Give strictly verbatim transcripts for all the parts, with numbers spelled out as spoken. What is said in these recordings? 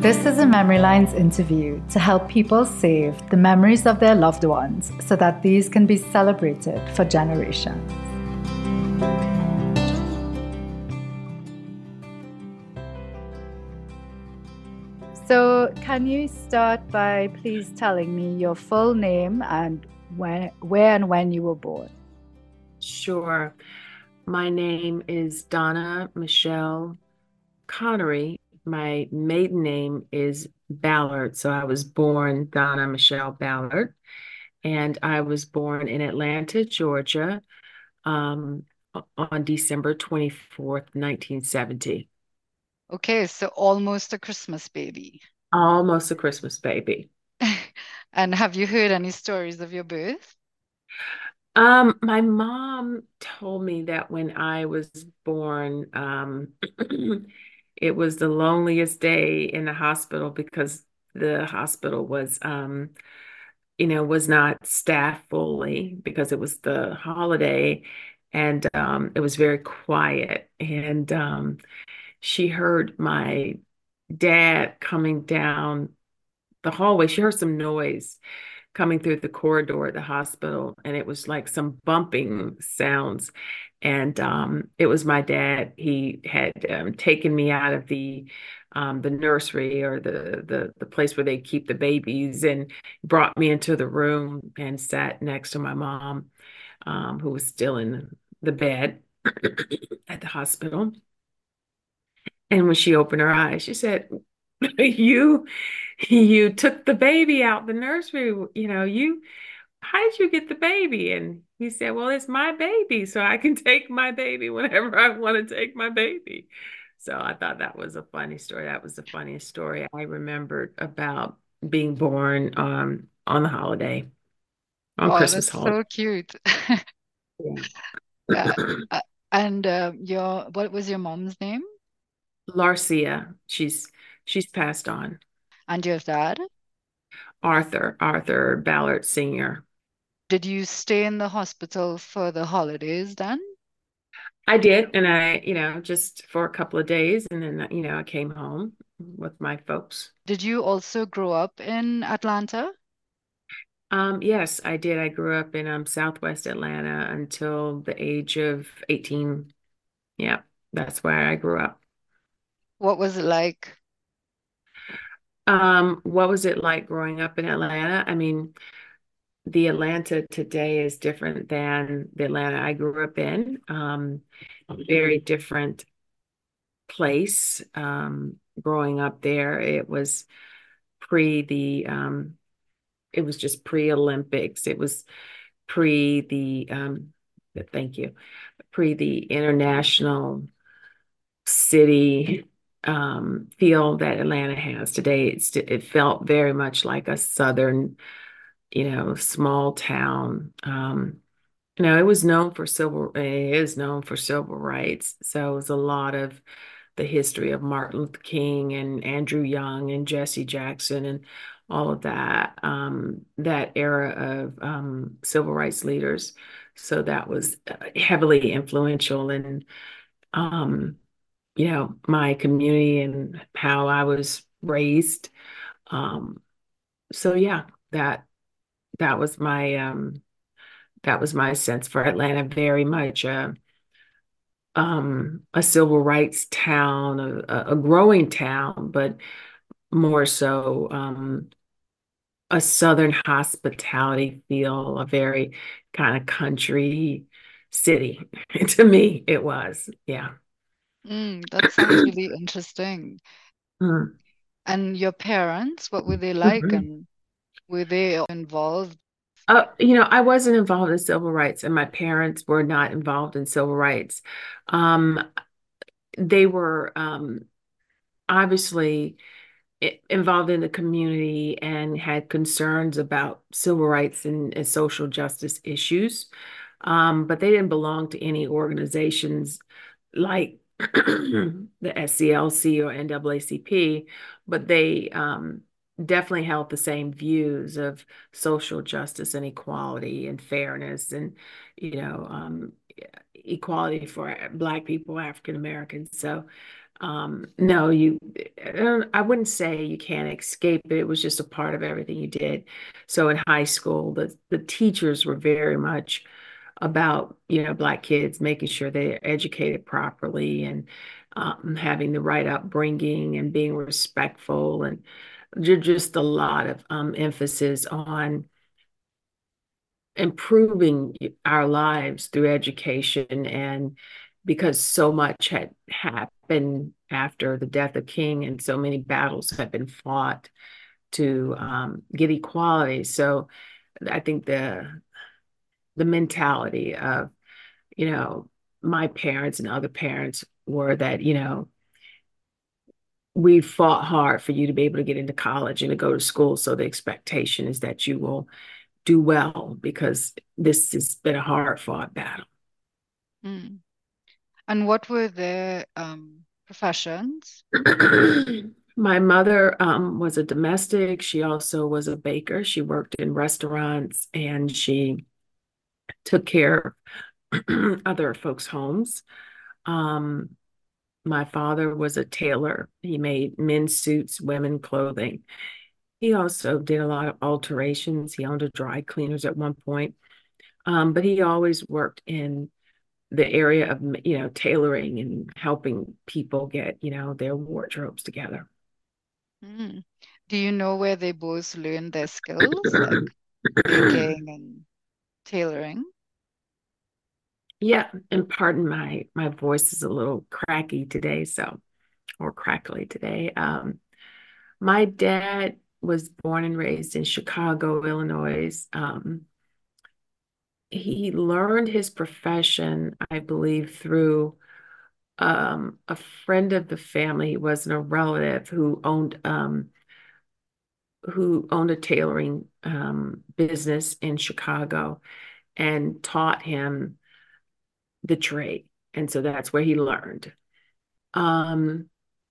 This is a Memory Lines interview to help people save the memories of their loved ones so that these can be celebrated for generations. So, can you start by please telling me your full name and when, where and when you were born? Sure. My name is Donna Michelle Connery. My maiden name is Ballard. So I was born Donna Michelle Ballard, and I was born in Atlanta, Georgia, um, on December twenty-fourth, nineteen seventy. Okay, so almost a Christmas baby. Almost a Christmas baby. And have you heard any stories of your birth? Um, my mom told me that when I was born, um, it was the loneliest day in the hospital because the hospital was, um, you know, was not staffed fully because it was the holiday, and um, it was very quiet. And um, she heard my dad coming down the hallway. She heard some noise coming through the corridor at the hospital, and it was like some bumping sounds. And um, it was my dad. He had um, taken me out of the um, the nursery, or the, the the place where they keep the babies, and brought me into the room and sat next to my mom, um, who was still in the bed at the hospital. And when she opened her eyes, she said, "You, you took the baby out the nursery. You know, you, how did you get the baby?" And he said, "Well, it's my baby, so I can take my baby whenever I want to take my baby." So I thought that was a funny story. That was the funniest story I remembered about being born um, on the holiday, on Oh, Christmas that's holiday. so cute. Yeah. Uh, uh, and uh, your what was your mom's name Larcia, she's she's passed on. and your dad? Arthur, Arthur Ballard Senior Did you stay in the hospital for the holidays then? I did, and I, you know, just for a couple of days, and then, you know, I came home with my folks. Did you also grow up in Atlanta? Um, yes, I did. I grew up in um Southwest Atlanta until the age of eighteen. Yeah, that's where I grew up. What was it like? Um, what was it like growing up in Atlanta? I mean, the Atlanta today is different than the Atlanta I grew up in. Um, very different place. Um, growing up there, it was pre the um it was just pre-Olympics. It was pre the um thank you, pre the international city um feel that Atlanta has today. It's it felt very much like a southern, you know, small town. Um, you know, it was known for civil, it is known for civil rights. So it was a lot of the history of Martin Luther King and Andrew Young and Jesse Jackson and all of that, um, that era of um, civil rights leaders. So that was uh, heavily influential in, um, you know, my community and how I was raised. Um, so yeah, that that was my um, that was my sense for Atlanta. Very much uh, um, a civil rights town, a, a growing town, but more so um, a Southern hospitality feel, a very kind of country city. To me, it was, yeah. Mm, that sounds really interesting. Mm. And your parents, what were they like Mhm. and were they involved? Uh, you know, I wasn't involved in civil rights, and my parents were not involved in civil rights. Um, they were um, obviously i- involved in the community and had concerns about civil rights and, and social justice issues. Um, but they didn't belong to any organizations like the S C L C or N double A C P, but they um, definitely held the same views of social justice and equality and fairness and, you know, um, equality for Black people, African Americans. So, um, no, you, I wouldn't say you can't escape it. It was just a part of everything you did. So in high school, the the teachers were very much about, you know, Black kids, making sure they're educated properly and um, having the right upbringing and being respectful, and just a lot of um, emphasis on improving our lives through education. And because so much had happened after the death of King and so many battles had been fought to um, get equality. So I think the the mentality of, you know, my parents and other parents were that, you know, we fought hard for you to be able to get into college and to go to school. So the expectation is that you will do well because this has been a hard fought battle. Mm. And what were their um, professions? My mother um, was a domestic. She also was a baker. She worked in restaurants and she took care of other folks' homes. Um, my father was a tailor. He made men's suits, women clothing. He also did a lot of alterations. He owned a dry cleaners at one point. Um, but he always worked in the area of, you know, tailoring and helping people get, you know, their wardrobes together. Mm. Do you know where they both learned their skills, like baking and tailoring? Yeah, and pardon my my voice is a little cracky today, so or crackly today. Um, my dad was born and raised in Chicago, Illinois. Um, he learned his profession, I believe, through um, a friend of the family. He wasn't a relative who owned um, who owned a tailoring um, business in Chicago and taught him the trade. And so that's where he learned. Um,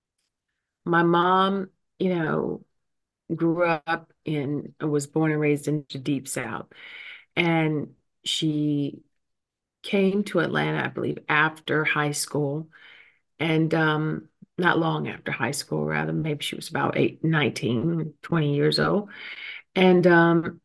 my mom, you know, grew up in, was born and raised in the Deep South. And she came to Atlanta, I believe, after high school. And um, not long after high school, rather, maybe she was about eight, nineteen, twenty years old. And um,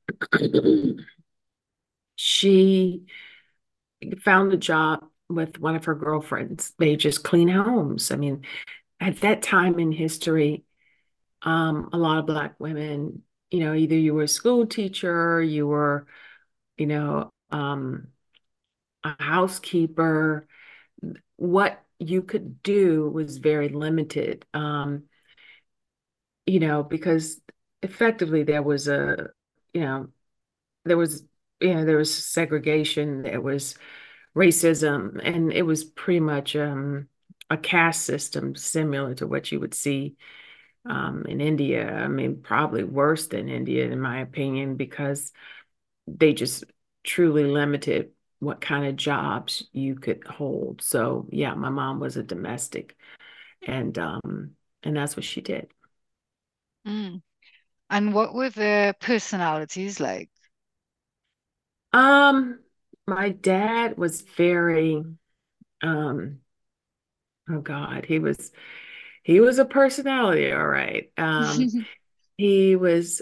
she found a job with one of her girlfriends. They just clean homes. I mean, at that time in history, um, a lot of Black women, you know, either you were a school teacher, you were, you know, um, a housekeeper. What you could do was very limited, um, you know, because effectively there was a, you know, there was, you know, there was segregation, there was racism, and it was pretty much um, a caste system similar to what you would see um, in India. I mean, probably worse than India, in my opinion, because they just truly limited what kind of jobs you could hold. So yeah, my mom was a domestic, and um, and that's what she did. Mm. And what were their personalities like? Um, my dad was very, um, oh God, he was he was a personality, all right. Um, he was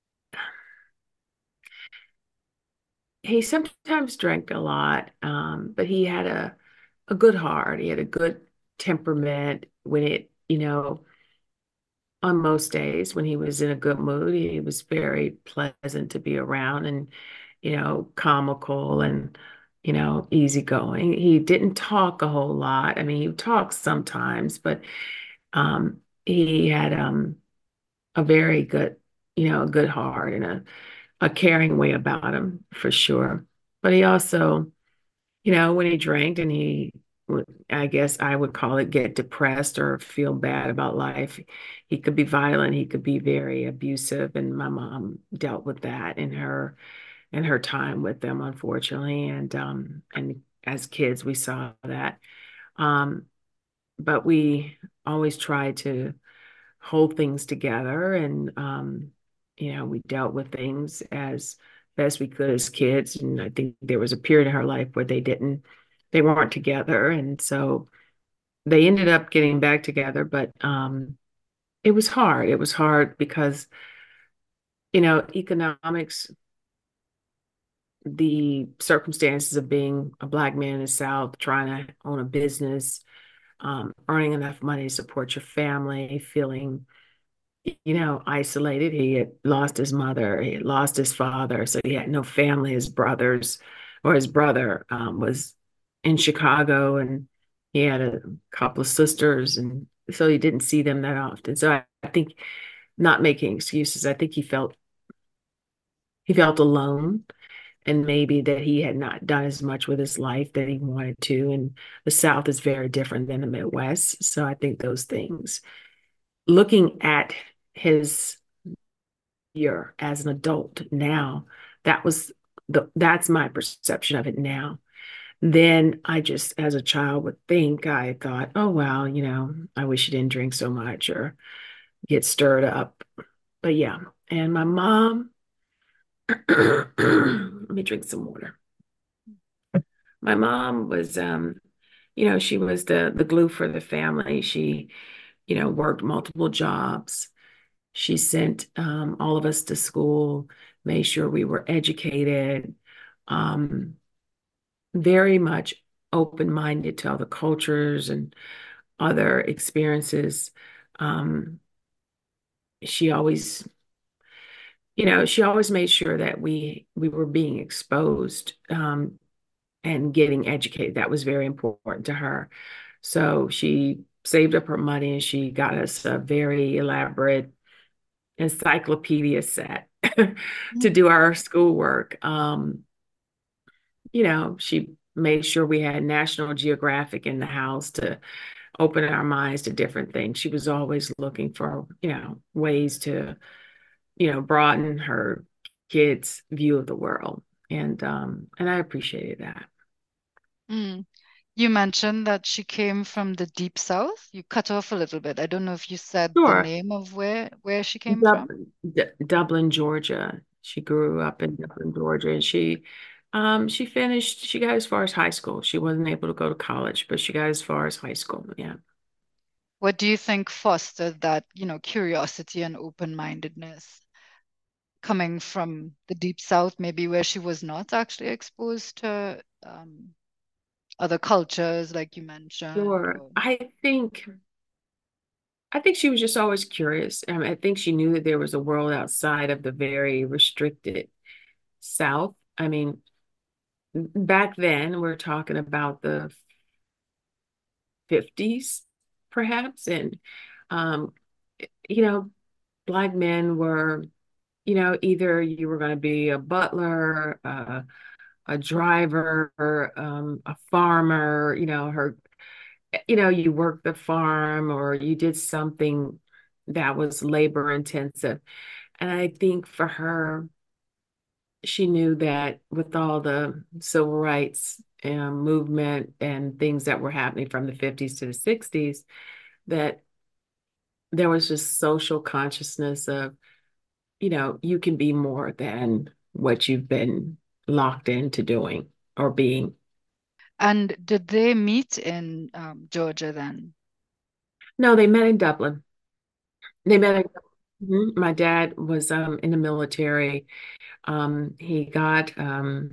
he sometimes drank a lot, um, but he had a a good heart. He had a good temperament when it, you know, on most days when he was in a good mood, he was very pleasant to be around and, you know, comical and, you know, easygoing. He didn't talk a whole lot. I mean, he talked sometimes, but um, he had um, a very good, you know, a good heart and a, a caring way about him for sure. But he also, you know, when he drank and he would, I guess I would call it get depressed or feel bad about life, he could be violent, he could be very abusive. And my mom dealt with that in her in her time with them, unfortunately. And um and as kids we saw that. Um, but we always tried to hold things together and um, you know, we dealt with things as best we could as kids. And I think there was a period in her life where they didn't they weren't together. And so they ended up getting back together, but um, it was hard. It was hard because, you know, economics, the circumstances of being a Black man in the South, trying to own a business, um, earning enough money to support your family, feeling, you know, isolated. He had lost his mother, he had lost his father, so he had no family. His brothers or his brother um, was in Chicago, and he had a couple of sisters, and so he didn't see them that often. So I, I think, not making excuses, I think he felt he felt alone, and maybe that he had not done as much with his life that he wanted to. And the South is very different than the Midwest. So I think those things, looking at his year as an adult now, that was the that's my perception of it now. Then I just, as a child, would think, I thought, oh, well, you know, I wish he didn't drink so much or get stirred up. But yeah, and my mom, let me drink some water. My mom was, um, you know, she was the the glue for the family. She, you know, worked multiple jobs. She sent um, all of us to school, made sure we were educated, um, very much open-minded to other cultures and other experiences. Um, she always, you know, she always made sure that we we were being exposed um, and getting educated. That was very important to her. So she saved up her money and she got us a very elaborate encyclopedia set to do our schoolwork. Um, you know, she made sure we had National Geographic in the house to open our minds to different things. She was always looking for, you know, ways to, you know, broaden her kids' view of the world. And um, and I appreciated that. Mm. You mentioned that she came from the deep south. You cut off a little bit. I don't know if you said the Sure. name of where where she came from. Dublin, D Dublin, Georgia. She grew up in Dublin, Georgia, and she um she finished, she got as far as high school. She wasn't able to go to college, but she got as far as high school. Yeah. What do you think fostered that, you know, curiosity and open-mindedness coming from the deep south, maybe where she was not actually exposed to um, other cultures, like you mentioned, Sure. or I think I think she was just always curious. I mean, I think she knew that there was a world outside of the very restricted South. I mean, back then we're talking about the fifties, perhaps, and um, you know, Black men were, you know, either you were going to be a butler, uh, a driver, um, a farmer, you know, her, you know, you worked the farm or you did something that was labor intensive. And I think for her, she knew that with all the civil rights um, movement and things that were happening from the fifties to the sixties, that there was just social consciousness of, you know, you can be more than what you've been locked into doing or being. and did they meet in um, Georgia then? No, they met in Dublin. They met in, Mhm. My dad was um, in the military. Um, he got um,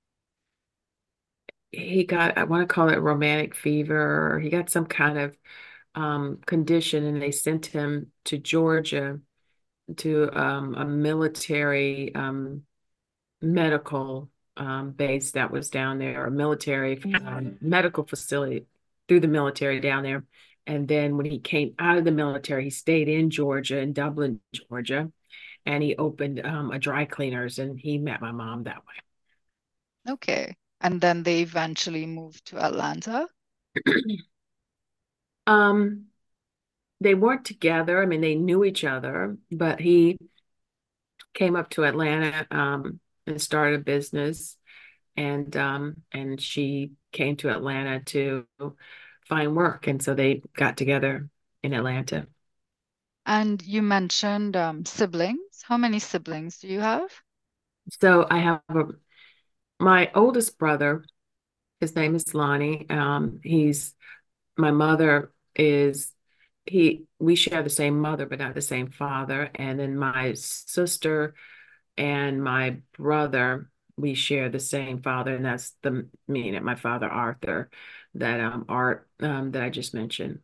he got, I want to call it romantic fever, or he got some kind of um, condition, and they sent him to Georgia to um, a military um, medical um, base that was down there, a military um, medical facility through the military down there. And then when he came out of the military, he stayed in Georgia, in Dublin, Georgia, and he opened um, a dry cleaners, and he met my mom that Okay. And then they eventually moved to Atlanta. way. Um, they weren't together. I mean, they knew each other, but he came up to Atlanta um, and started a business, and um, and she came to Atlanta to find work, and so they got together in Atlanta. And you mentioned um, siblings. How many siblings do you have? So I have a, my oldest brother. His name is Lonnie. Um, he's my mother is he we share the same mother, but not the same father. And then my sister and my brother, we share the same father, and that's the me and my father Arthur, that um Art um that I just mentioned.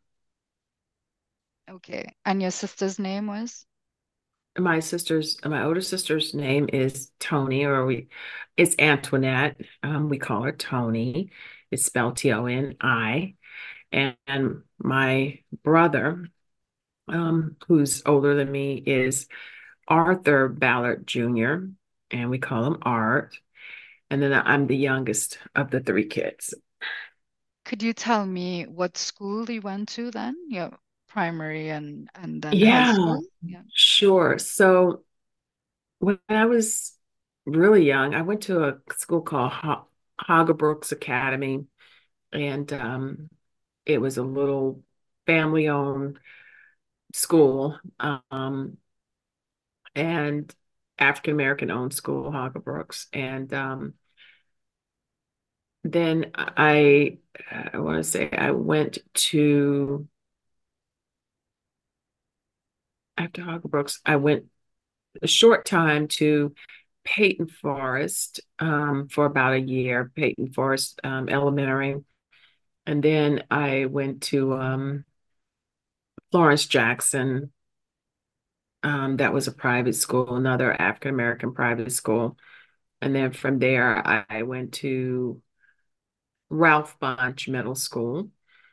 Okay. And your sister's name was? My sister's my older sister's name is Tony, or we it's Antoinette. Um, we call her Tony. It's spelled T O N I. And, and my brother, um, who's older than me, is Arthur Ballard Junior, and we call him Art. And then I'm the youngest of the three kids. Could you tell me what school you went to then? Yeah, primary and and then high Yeah, school? Yeah. sure. So when I was really young, I went to a school called Ho Hogger Academy, and um, it was a little family-owned school, um, and African American owned school, Hogger. And um, then I, I want to say I went to after Hogger, I went a short time to Peyton Forest um, for about a year, Peyton Forest um, Elementary. And then I went to um, Florence Jackson. Um, that was a private school, another African American private school. And then from there, I, I went to Ralph Bunche Middle School.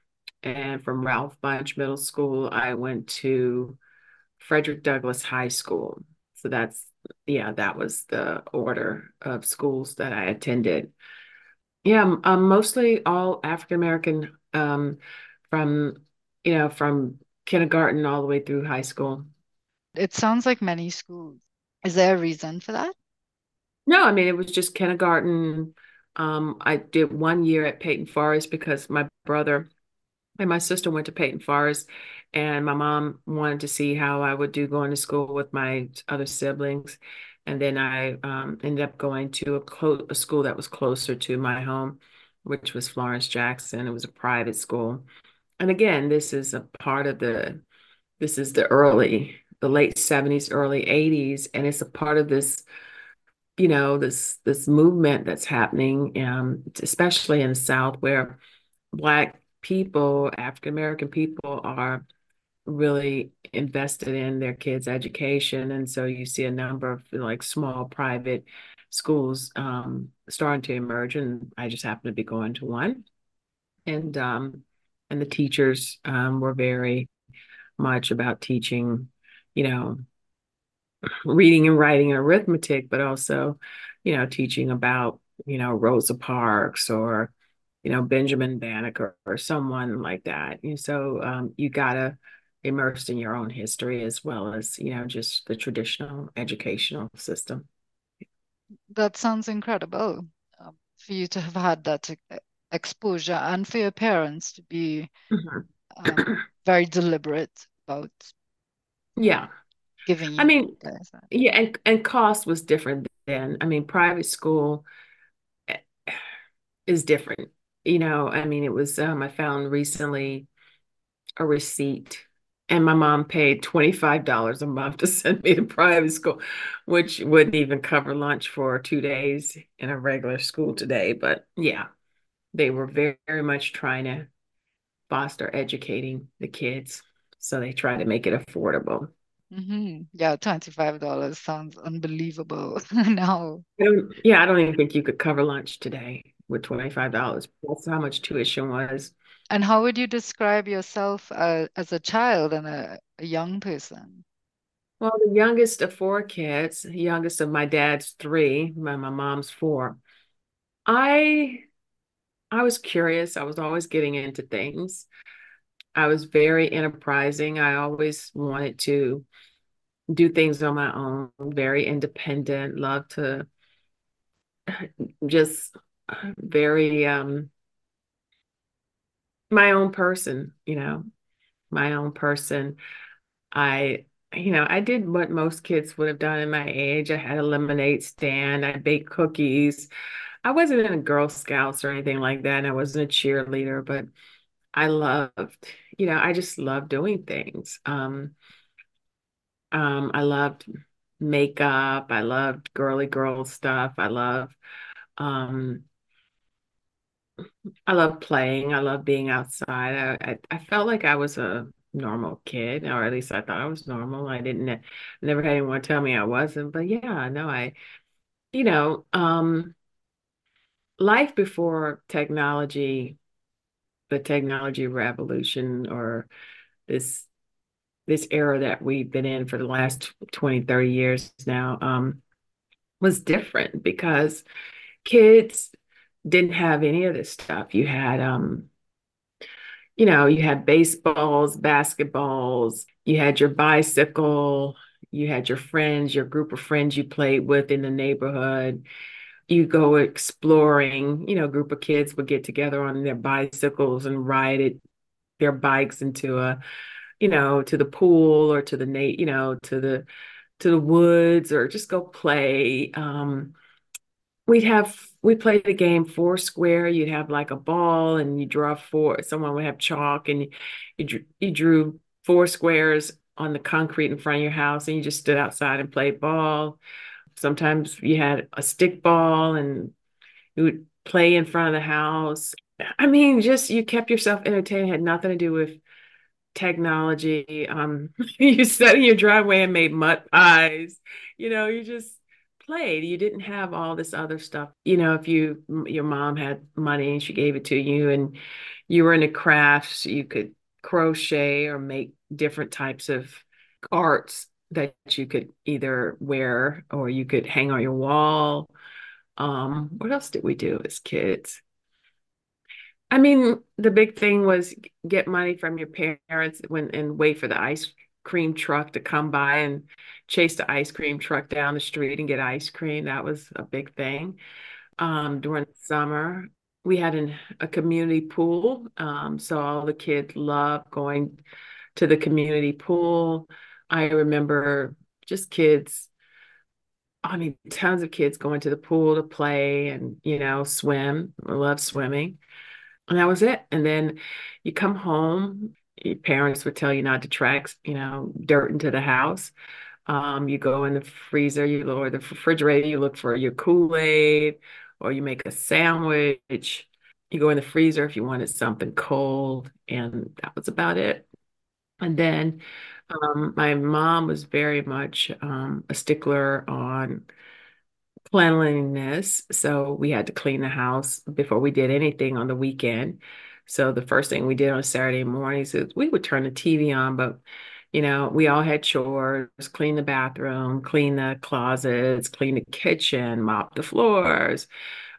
And from Ralph Bunche Middle School, I went to Frederick Douglass High School. So that's, yeah, that was the order of schools that I attended. Yeah, um, um, mostly all African American, um, from, you know, from kindergarten all the way through high school. It sounds like many schools. Is there a reason for that? No, I mean, it was just kindergarten. Um, I did one year at Peyton Forest because my brother and my sister went to Peyton Forest, and my mom wanted to see how I would do going to school with my other siblings. And then I um, ended up going to a, clo a school that was closer to my home, which was Florence Jackson. It was a private school. And again, this is a part of the, this is the early, the late seventies, early eighties, and it's a part of this, you know, this this movement that's happening, um, especially in the South, where Black people, African American people, are really invested in their kids' education. And so you see a number of like small private schools um, starting to emerge. And I just happen to be going to one. And um, and the teachers um, were very much about teaching, you know, reading and writing and arithmetic, but also, you know, teaching about, you know, Rosa Parks or, you know, Benjamin Banneker or someone like that. And so um, you gotta immerse in your own history as well as, you know, just the traditional educational system. That sounds incredible, um, for you to have had that e- exposure and for your parents to be Mhm. um, very deliberate about um, Yeah. giving I you mean, guys that. yeah, and, and cost was different then. I mean, private school eh, is different. You know, I mean, it was, um, I found recently a receipt, and my mom paid twenty-five dollars a month to send me to private school, which wouldn't even cover lunch for two days in a regular school today. But yeah, they were very, very much trying to foster educating the kids. So they try to make it affordable. Hmm. Yeah, twenty-five dollars sounds unbelievable now. I don't, yeah, I don't even think you could cover lunch today with twenty-five dollars. That's how much tuition was. And how would you describe yourself uh, as a child and a, a young person? Well, the youngest of four kids, the youngest of my dad's three, my, my mom's four. I I was curious. I was always getting into things. I was very enterprising. I always wanted to do things on my own, very independent, love to just very um my own person, you know, my own person. I, you know, I did what most kids would have done in my age. I had a lemonade stand, I baked cookies. I wasn't in a Girl Scouts or anything like that, and I wasn't a cheerleader, but I loved, you know, I just loved doing things. Um, um, I loved makeup. I loved girly girl stuff. I love, um, I love playing. I love being outside. I, I, I felt like I was a normal kid, or at least I thought I was normal. I didn't, I never had anyone tell me I wasn't, but yeah, no, I, you know, um, life before technology, the technology revolution, or this this era that we've been in for the last twenty, thirty years now, um, was different because kids didn't have any of this stuff. You had, um, you know, you had baseballs, basketballs, you had your bicycle, you had your friends, your group of friends you played with in the neighborhood. You go exploring, you know, a group of kids would get together on their bicycles and ride it, their bikes into a, you know, to the pool or to the Nate, you know, to the to the woods or just go play. Um, we'd have we played the game four square. You'd have like a ball and you draw four. Someone would have chalk and you you drew, you drew four squares on the concrete in front of your house and you just stood outside and played ball. Sometimes you had a stick ball and you would play in front of the house. I mean, just you kept yourself entertained. It had nothing to do with technology. Um, you sat in your driveway and made mud pies. You know, you just played. You didn't have all this other stuff. You know, if you your mom had money and she gave it to you and you were into crafts, you could crochet or make different types of arts that you could either wear or you could hang on your wall. Um, what else did we do as kids? I mean, the big thing was get money from your parents when and wait for the ice cream truck to come by and chase the ice cream truck down the street and get ice cream. That was a big thing. Um, during the summer, we had an, a community pool. Um, so all the kids loved going to the community pool. I remember just kids, I mean, tons of kids going to the pool to play and, you know, swim. I love swimming. And that was it. And then you come home, your parents would tell you not to track, you know, dirt into the house. Um, you go in the freezer, you lower the refrigerator, you look for your Kool-Aid, or you make a sandwich. You go in the freezer if you wanted something cold, and that was about it. And then um, my mom was very much um, a stickler on cleanliness. So we had to clean the house before we did anything on the weekend. So the first thing we did on Saturday mornings is we would turn the T V on, but you know, we all had chores, clean the bathroom, clean the closets, clean the kitchen, mop the floors,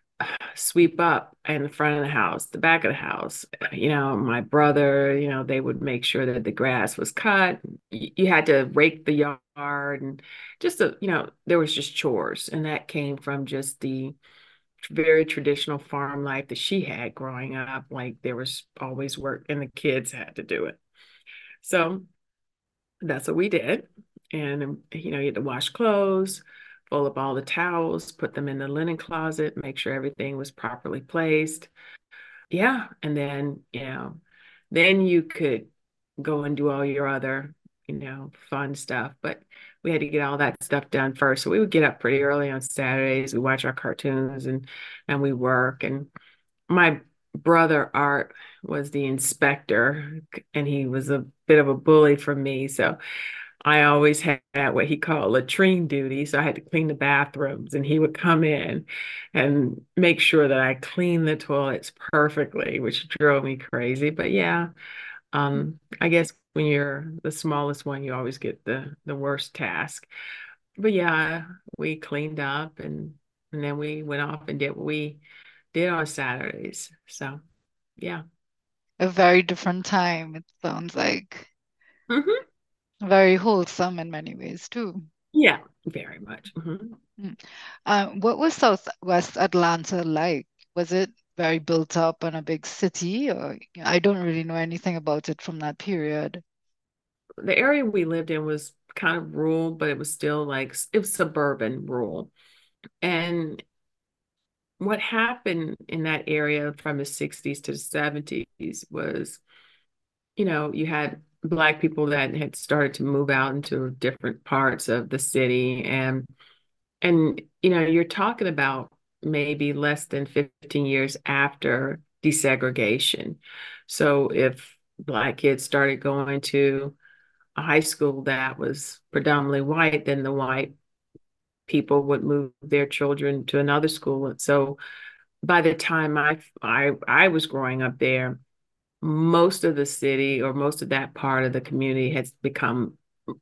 sweep up in the front of the house, the back of the house. You know, my brother, you know, they would make sure that the grass was cut. You, you had to rake the yard and just, a, you know, there was just chores. And that came from just the very traditional farm life that she had growing up. Like there was always work and the kids had to do it. So that's what we did. And, um, you know, you had to wash clothes, fold up all the towels, put them in the linen closet, make sure everything was properly placed. Yeah. And then, you know, then you could go and do all your other, you know, fun stuff. But we had to get all that stuff done first. So we would get up pretty early on Saturdays. We watch our cartoons and and we work. And my brother Art was the inspector and he was a bit of a bully for me. So I always had what he called latrine duty. So I had to clean the bathrooms, and he would come in and make sure that I cleaned the toilets perfectly, which drove me crazy. But yeah, um, I guess when you're the smallest one, you always get the the worst task. But yeah, we cleaned up and and then we went off and did what we did on Saturdays. So yeah. A very different time, it sounds like. Hmm. Very wholesome in many ways too. Yeah, very much. Hmm. Mm. Uh, what was Southwest Atlanta like? Was it very built up and a big city, or I don't really know anything about it from that period. The area we lived in was kind of rural, but it was still like it was suburban rural. And what happened in that area from the sixties to the seventies was, you know, you had Black people that had started to move out into different parts of the city. And, and, you know, you're talking about maybe less than fifteen years after desegregation. So if Black kids started going to a high school that was predominantly white, then the white people would move their children to another school. And so by the time I I I was growing up there, most of the city or most of that part of the community has become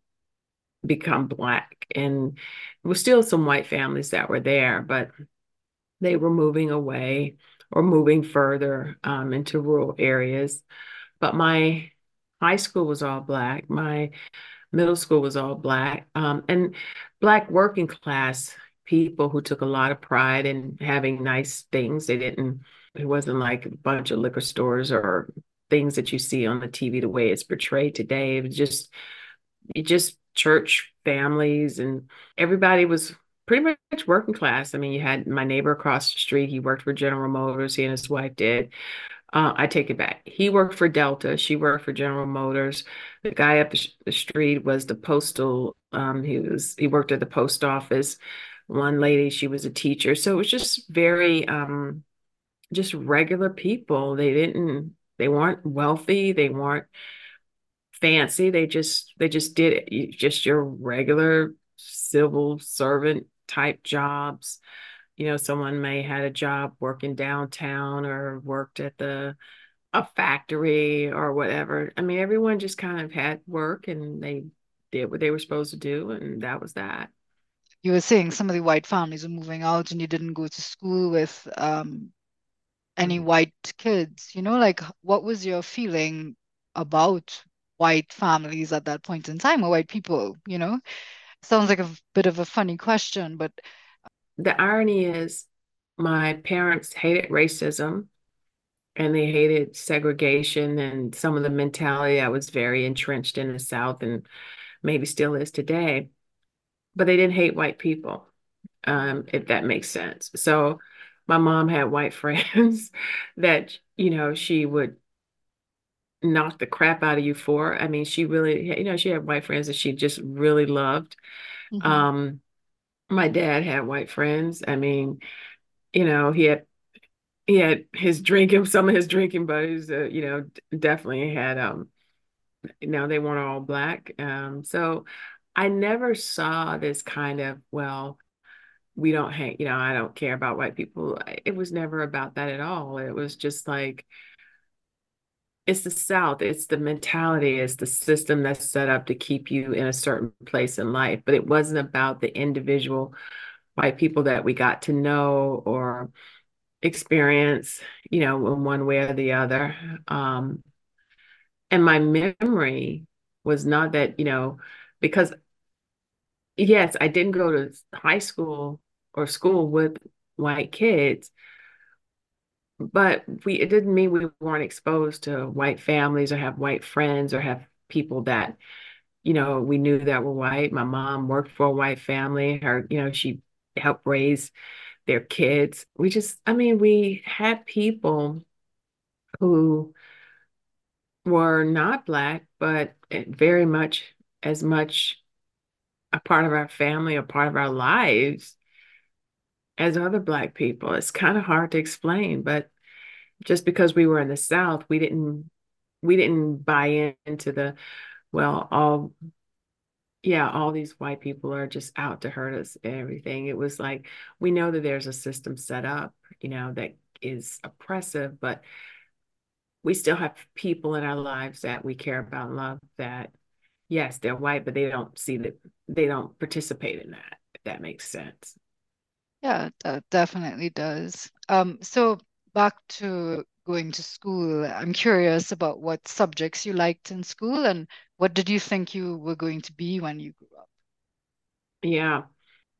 become Black. And there were still some white families that were there, but they were moving away or moving further um, into rural areas. But my high school was all Black. My middle school was all Black. Um, and Black working class people who took a lot of pride in having nice things. They didn't, it wasn't like a bunch of liquor stores or things that you see on the T V the way it's portrayed today. It was just, it just church families, and everybody was pretty much working class. I mean, you had my neighbor across the street. He worked for General Motors. He and his wife did. Uh, I take it back. He worked for Delta. She worked for General Motors. The guy up the, the street was the postal. Um, he was he worked at the post office. One lady, she was a teacher. So it was just very um, just regular people. They didn't. They weren't wealthy. They weren't fancy. They just they just did it. You- Just your regular civil servant type jobs. You know, someone may had a job working downtown or worked at the a factory or whatever. I mean, everyone just kind of had work and they did what they were supposed to do, and that was that. You were saying some of the white families were moving out and you didn't go to school with um, any Mhm. white kids, you know, like what was your feeling about white families at that point in time or white people, you know? Sounds like a bit of a funny question, but The irony is, my parents hated racism and they hated segregation and some of the mentality that was very entrenched in the South and maybe still is today, but they didn't hate white people, um, if that makes sense. So my mom had white friends that, you know, she would knock the crap out of you for. I mean, she really, you know, she had white friends that she just really loved. mhm. Um, my dad had white friends. I mean, you know, he had he had his drinking, some of his drinking buddies, uh, you know, d- definitely had um, you know, they weren't all Black. Um, so I never saw this kind of, well, we don't hang, you know, I don't care about white people. It was never about that at all. It was just like, it's the South, it's the mentality, it's the system that's set up to keep you in a certain place in life. But it wasn't about the individual white people that we got to know or experience, you know, in one way or the other. Um, and my memory was not that, you know, because yes, I didn't go to high school or school with white kids, but we it didn't mean we weren't exposed to white families or have white friends or have people that, you know, we knew that were white. My mom worked for a white family. Her, you know, she helped raise their kids. We just, I mean, we had people who were not Black, but very much as much a part of our family, a part of our lives as other Black people. It's kind of hard to explain, but just because we were in the South, we didn't we didn't buy into the, well, all yeah, all these white people are just out to hurt us and everything. It was like, we know that there's a system set up, you know, that is oppressive, but we still have people in our lives that we care about and love that, yes, they're white, but they don't see that, they don't participate in that, if that makes sense. Yeah, that definitely does. Um, so back to going to school, I'm curious about what subjects you liked in school and what did you think you were going to be when you grew up? Yeah.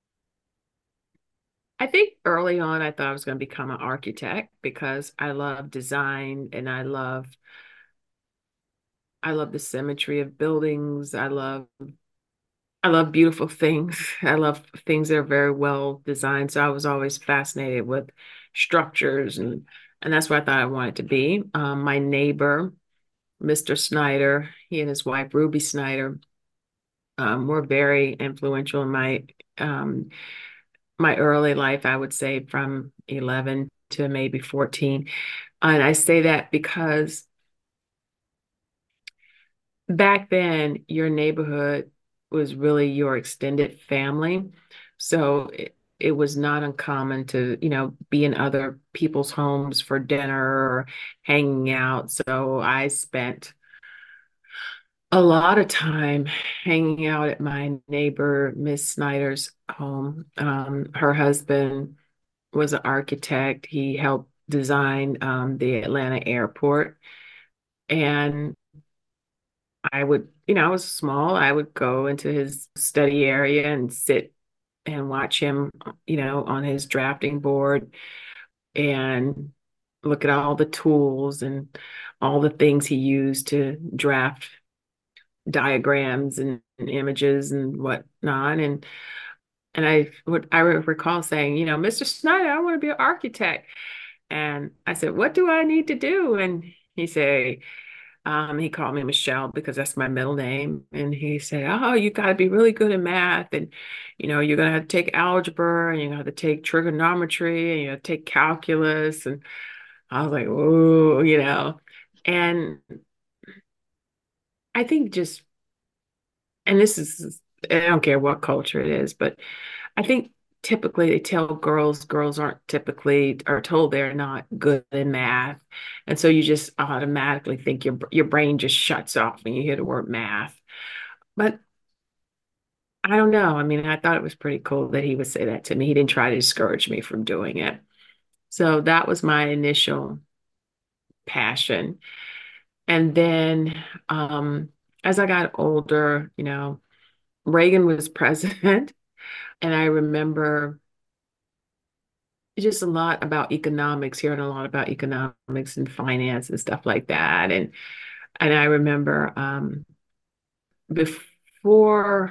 I think early on, I thought I was going to become an architect because I love design and I love I love the symmetry of buildings. I love I love beautiful things. I love things that are very well designed. So I was always fascinated with structures, and and that's what I thought I wanted to be. Um, my neighbor, Mister Snyder, he and his wife Ruby Snyder, um, were very influential in my um, my early life. I would say from eleven to maybe fourteen, and I say that because back then your neighborhood was really your extended family. So it, it was not uncommon to, you know, be in other people's homes for dinner or hanging out. So I spent a lot of time hanging out at my neighbor, Miss Snyder's home. Um, her husband was an architect. He helped design um, the Atlanta airport. And I would, you know, I was small. I would go into his study area and sit and watch him, you know, on his drafting board and look at all the tools and all the things he used to draft diagrams and, and images and whatnot. And and I would I recall saying, you know, Mister Snyder, I want to be an architect. And I said, what do I need to do? And he said, Um, he called me Michelle because that's my middle name. And he said, oh, you got to be really good at math. And, you know, you're going to have to take algebra and you're going to have to take trigonometry and you have to take calculus. And I was like, oh, you know, and I think just, and this is, I don't care what culture it is, but I think typically they tell girls girls aren't typically are told they're not good in math, and so you just automatically think your your brain just shuts off when you hear the word math. But I don't know. I mean, I thought it was pretty cool that he would say that to me. He didn't try to discourage me from doing it. So that was my initial passion. And then um, as I got older, you know, Reagan was president, and I remember just a lot about economics, hearing a lot about economics and finance and stuff like that. And and I remember um, before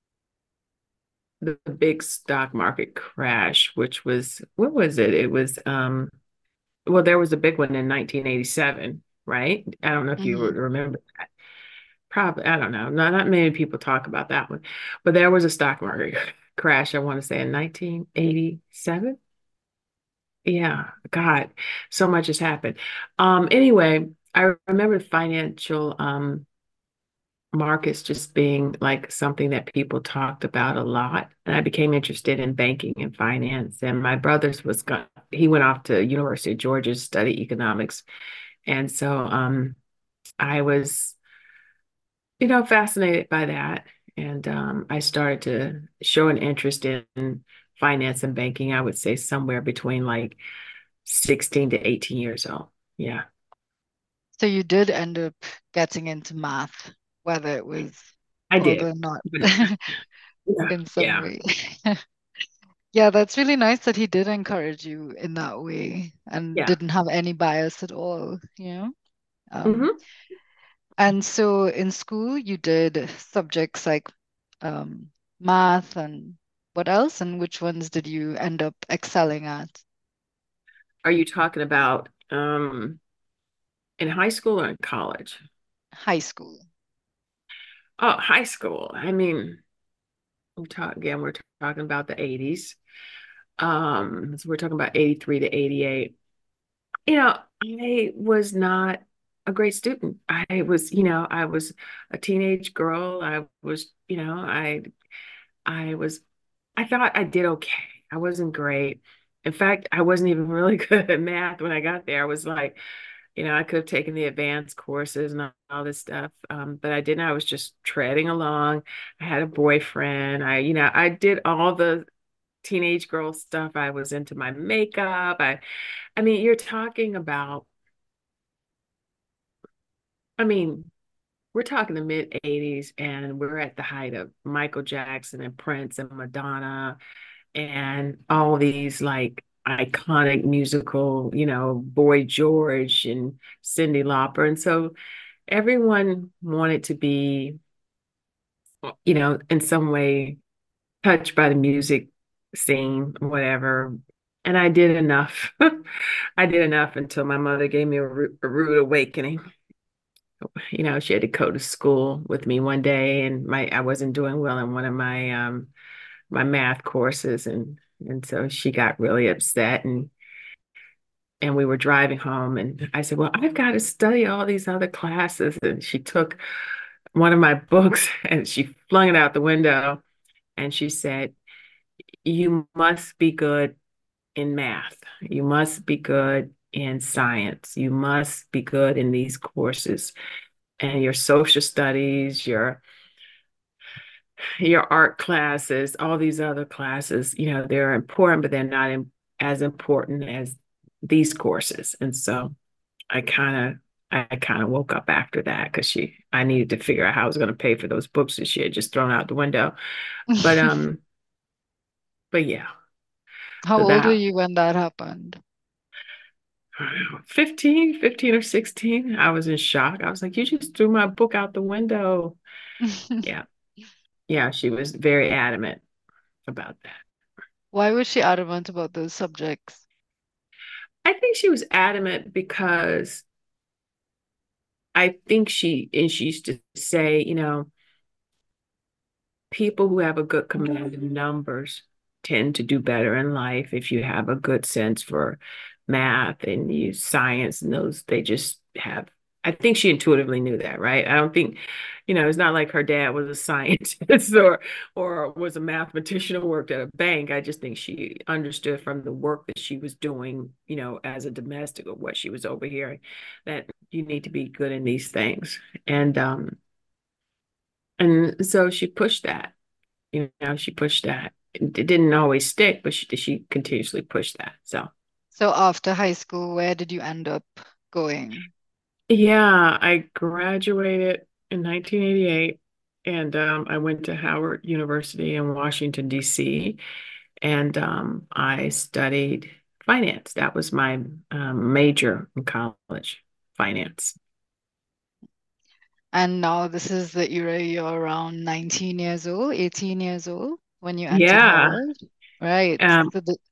the big stock market crash, which was what was it? It was um, well, there was a big one in nineteen eighty-seven, right? I don't know if you Mm-hmm. would remember that. Probably, I don't know. Not not many people talk about that one, but there was a stock market crash. I want to say in nineteen eighty-seven. Yeah, God, so much has happened. Um, anyway, I remember financial um markets just being like something that people talked about a lot. And I became interested in banking and finance. And my brother's was got he went off to University of Georgia to study economics. And so um I was, you know, fascinated by that. And um I started to show an interest in finance and banking, I would say somewhere between like sixteen to eighteen years old. Yeah, So you did end up getting into math, whether it was I called did. or not, But yeah, in some yeah, way. Yeah, that's really nice that he did encourage you in that way and yeah. didn't have any bias at all, you know? Um, Hmm. and so in school, you did subjects like um, math and what else? And which ones did you end up excelling at? Are you talking about um in high school or in college? High school. Oh, high school. I mean, we're talking again, we're talking about the eighties. Um, so we're talking about eighty-three to eighty-eight. You know, I was not a great student. I was, you know, I was a teenage girl. I was, you know, I I was I thought I did okay. I wasn't great. In fact, I wasn't even really good at math when I got there. I was like, you know, I could have taken the advanced courses and all, all this stuff, um, but I didn't. I was just treading along. I had a boyfriend. I, you know, I did all the teenage girl stuff. I was into my makeup. I, I mean, you're talking about, I mean, we're talking the mid eighties, and we're at the height of Michael Jackson and Prince and Madonna and all these like iconic musical, you know, Boy George and Cyndi Lauper. And so everyone wanted to be, you know, in some way touched by the music scene, whatever. And I did enough. I did enough until my mother gave me a, ru- a rude awakening. You know, she had to go to school with me one day, and my I wasn't doing well in one of my um my math courses, and and so she got really upset, and and we were driving home, and I said, "Well, I've got to study all these other classes." And she took one of my books and she flung it out the window, and she said, "You must be good in math. You must be good in science. You must be good in these courses, and your social studies, your your art classes, all these other classes, you know, they're important, but they're not in, as important as these courses." And so I kind of I kind of woke up after that because she I needed to figure out how I was going to pay for those books that she had just thrown out the window. But um, but yeah, How so old were that you when that happened? fifteen, fifteen or sixteen, I was in shock. I was like, "You just threw my book out the window." Yeah, yeah, she was very adamant about that. Why was she adamant about those subjects? I think she was adamant because I think she, and she used to say, you know, people who have a good command of numbers tend to do better in life if you have a good sense for math and you science and those they just have. I think she intuitively knew that, right? I don't think, you know, it's not like her dad was a scientist or or was a mathematician or worked at a bank. I just think she understood from the work that she was doing, you know, as a domestic or what she was overhearing, that you need to be good in these things. And um and so she pushed that. You know, she pushed that. It didn't always stick, but she she continuously pushed that. So So after high school, where did you end up going? yeah, I graduated in nineteen eighty-eight, and um, I went to Howard University in Washington, D C, and um, I studied finance. That was my um, major in college, finance. And now this is the era you're around nineteen years old, eighteen years old when you entered Yeah. Howard. Right. Um, So the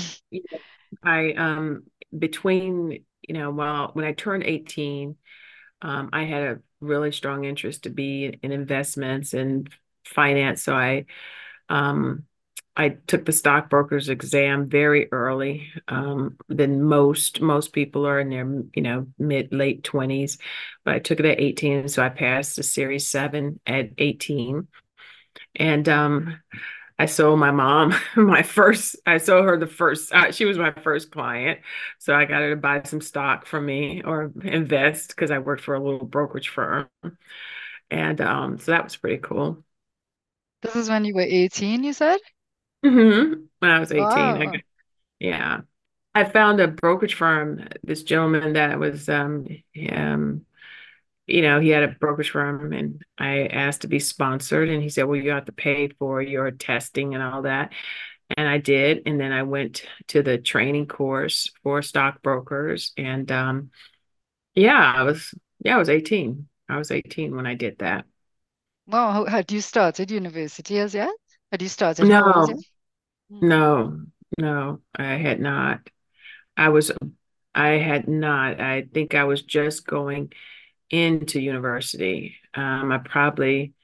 I um between, you know, well, when I turned eighteen, Um, I had a really strong interest to be in investments and finance. So I um, I took the stockbroker's exam very early. Um, than most most people are in their, you know, mid late twenties, but I took it at eighteen. So I passed the Series seven at eighteen. And um, I sold my mom my first, I sold her the first, uh, she was my first client. So I got her to buy some stock from me or invest because I worked for a little brokerage firm. And um, so that was pretty cool. this is when you were eighteen, you said? hmm When I was eighteen, I got, Wow. yeah. I found a brokerage firm, this gentleman that was, um, um, you know, he had a brokerage firm and I asked to be sponsored. And he said, well, you have to pay for your testing and all that. And I did. And then I went to the training course for stockbrokers. And um, yeah, I was, yeah, I was eighteen. I was eighteen when I did that. Wow. How, had you started university as yet? Had you started Howard as yet? No, Mm. no, no, I had not. I was, I had not. I think I was just going into university. Um, I probably,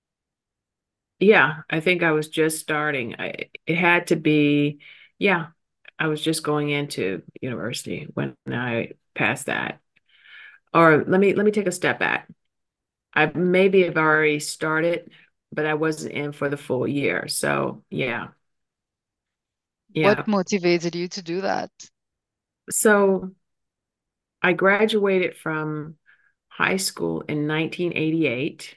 yeah, I think I was just starting. I, it had to be, yeah, I was just going into university when I passed that. Or let me let me take a step back. I maybe have already started, but I wasn't in for the full year. So yeah, What yeah. motivated you to do that? So I graduated from high school in nineteen eighty-eight,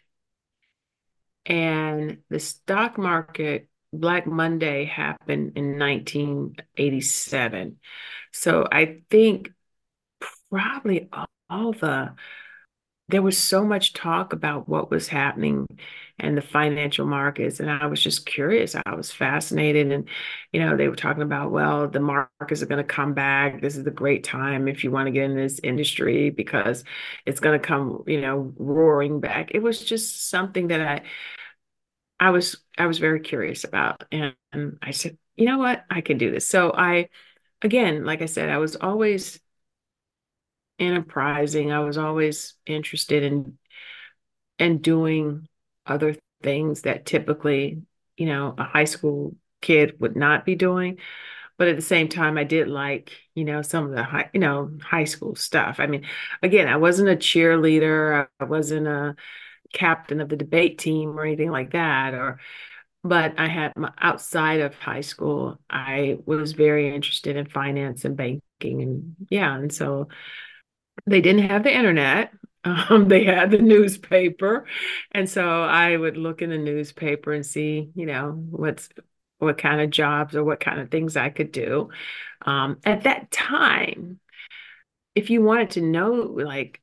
and the stock market, Black Monday happened in nineteen eighty-seven. So I think probably all, all the there was so much talk about what was happening in the financial markets. And I was just curious. I was fascinated. And, you know, they were talking about, well, the markets are going to come back. This is the great time if you want to get in this industry because it's going to come, you know, roaring back. It was just something that I, I was, I was very curious about. And, and I said, you know what? I can do this. So I, again, like I said, I was always enterprising. I was always interested in in doing other things that typically, you know, a high school kid would not be doing. But at the same time, I did like, you know, some of the high, you know, high school stuff. I mean, again, I wasn't a cheerleader. I wasn't a captain of the debate team or anything like that. Or, but I had my outside of high school, I was very interested in finance and banking, and yeah, and so they didn't have the internet. Um, they had the newspaper. And so I would look in the newspaper and see, you know, what's what kind of jobs or what kind of things I could do. Um, at that time, if you wanted to know like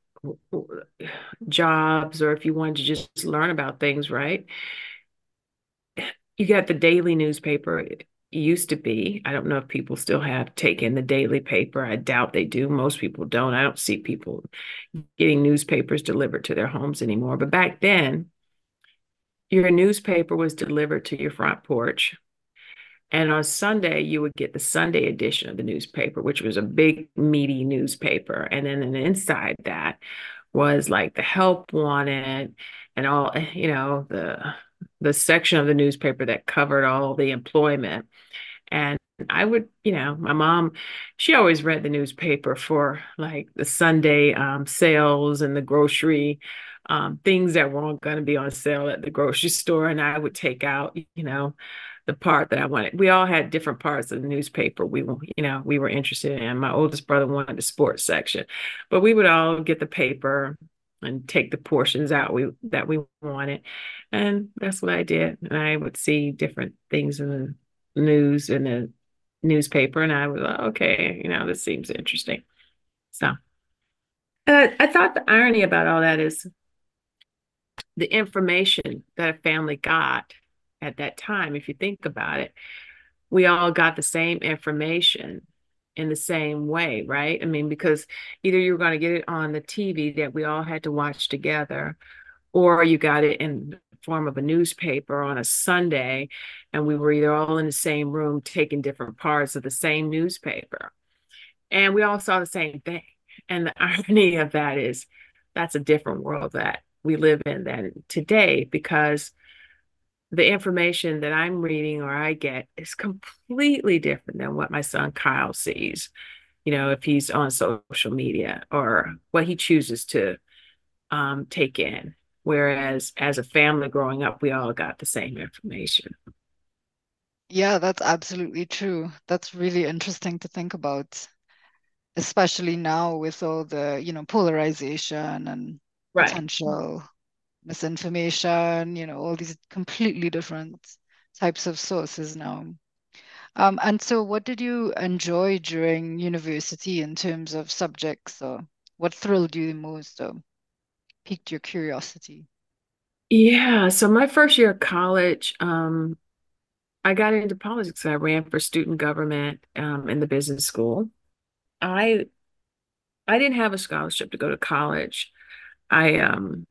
jobs or if you wanted to just learn about things, right? You got the daily newspaper. It used to be. I don't know if people still have taken the daily paper. I doubt they do. Most people don't. I don't see people getting newspapers delivered to their homes anymore. But back then, your newspaper was delivered to your front porch. And on Sunday, you would get the Sunday edition of the newspaper, which was a big, meaty newspaper. And then, and inside that was like the help wanted and all, you know, the the section of the newspaper that covered all the employment. And I would, you know, my mom, she always read the newspaper for like the Sunday um, sales and the grocery um, things that weren't going to be on sale at the grocery store. And I would take out, you know, the part that I wanted. We all had different parts of the newspaper we were, you know, we were interested in. My oldest brother wanted the sports section, but we would all get the paper and take the portions out we that we wanted. And that's what I did. And I would see different things in the news in the newspaper, and I was like, okay, you know, this seems interesting. So and I, I thought the irony about all that is the information that a family got at that time, if you think about it, we all got the same information in the same way, right? I mean, because either you were going to get it on the T V that we all had to watch together, or you got it in the form of a newspaper on a Sunday, and we were either all in the same room taking different parts of the same newspaper, and we all saw the same thing. And the irony of that is that's a different world that we live in than today, because the information that I'm reading or I get is completely different than what my son Kyle sees, you know, if he's on social media or what he chooses to um, take in. Whereas as a family growing up, we all got the same information. Yeah, that's absolutely true. That's really interesting to think about, especially now with all the, you know, polarization and Right. potential misinformation, you know, all these completely different types of sources now. Um, and so what did you enjoy during university in terms of subjects, or what thrilled you the most or piqued your curiosity? Yeah. So my first year of college, um, I got into politics. I ran for student government um, in the business school. I I didn't have a scholarship to go to college. I um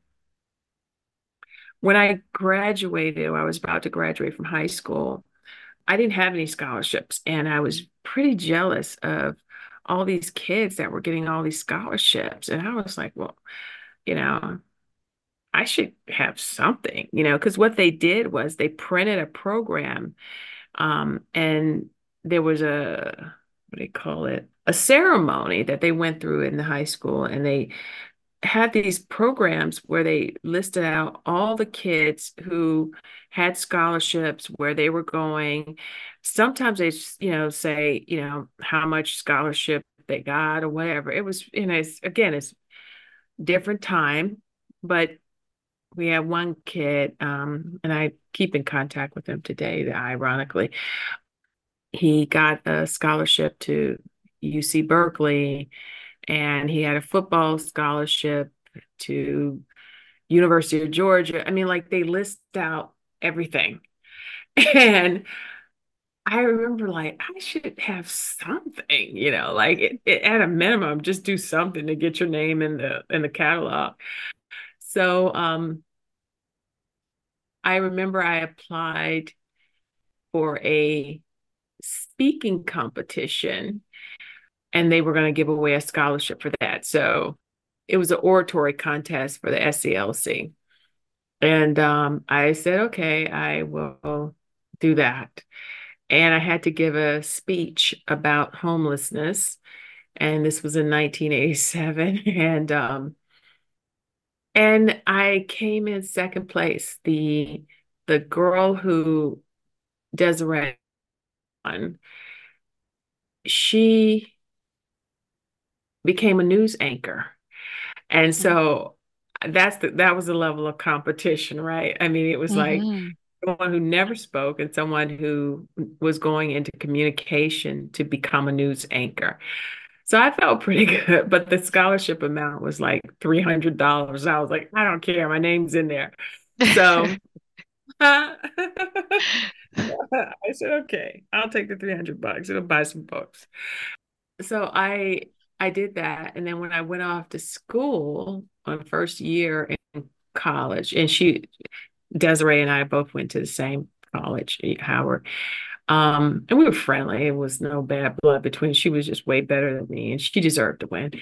when I graduated, or I was about to graduate from high school, I didn't have any scholarships, and I was pretty jealous of all these kids that were getting all these scholarships. And I was like, well, you know, I should have something, you know, because what they did was they printed a program, um, and there was a, what do you call it? A ceremony that they went through in the high school, and they had these programs where they listed out all the kids who had scholarships, where they were going. Sometimes they, you know, say, you know, how much scholarship they got or whatever. It was, you know, it's, again, it's different time, but we had one kid, um, and I keep in contact with him today, ironically. He got a scholarship to U C Berkeley, and he had a football scholarship to University of Georgia. I mean, like they list out everything. And I remember like I should have something, you know, like it, it, at a minimum, just do something to get your name in the in the catalog. So um I remember I applied for a speaking competition, and they were going to give away a scholarship for that. So it was an oratory contest for the S C L C. And um, I said, okay, I will do that. And I had to give a speech about homelessness. And this was in nineteen eighty-seven. And um, and I came in second place. The the girl who Desiree won, she became a news anchor. And so that's the, that was the level of competition, right? I mean, it was like Mm-hmm. someone who never spoke and someone who was going into communication to become a news anchor. So I felt pretty good, but the scholarship amount was like three hundred dollars. I was like, I don't care, my name's in there. So I said, okay, I'll take the three hundred bucks. It'll buy some books. So I I did that. And then when I went off to school on first year in college, and she, Desiree and I both went to the same college, Howard. Um, and we were friendly. It was no bad blood between. She was just way better than me, and she deserved to win.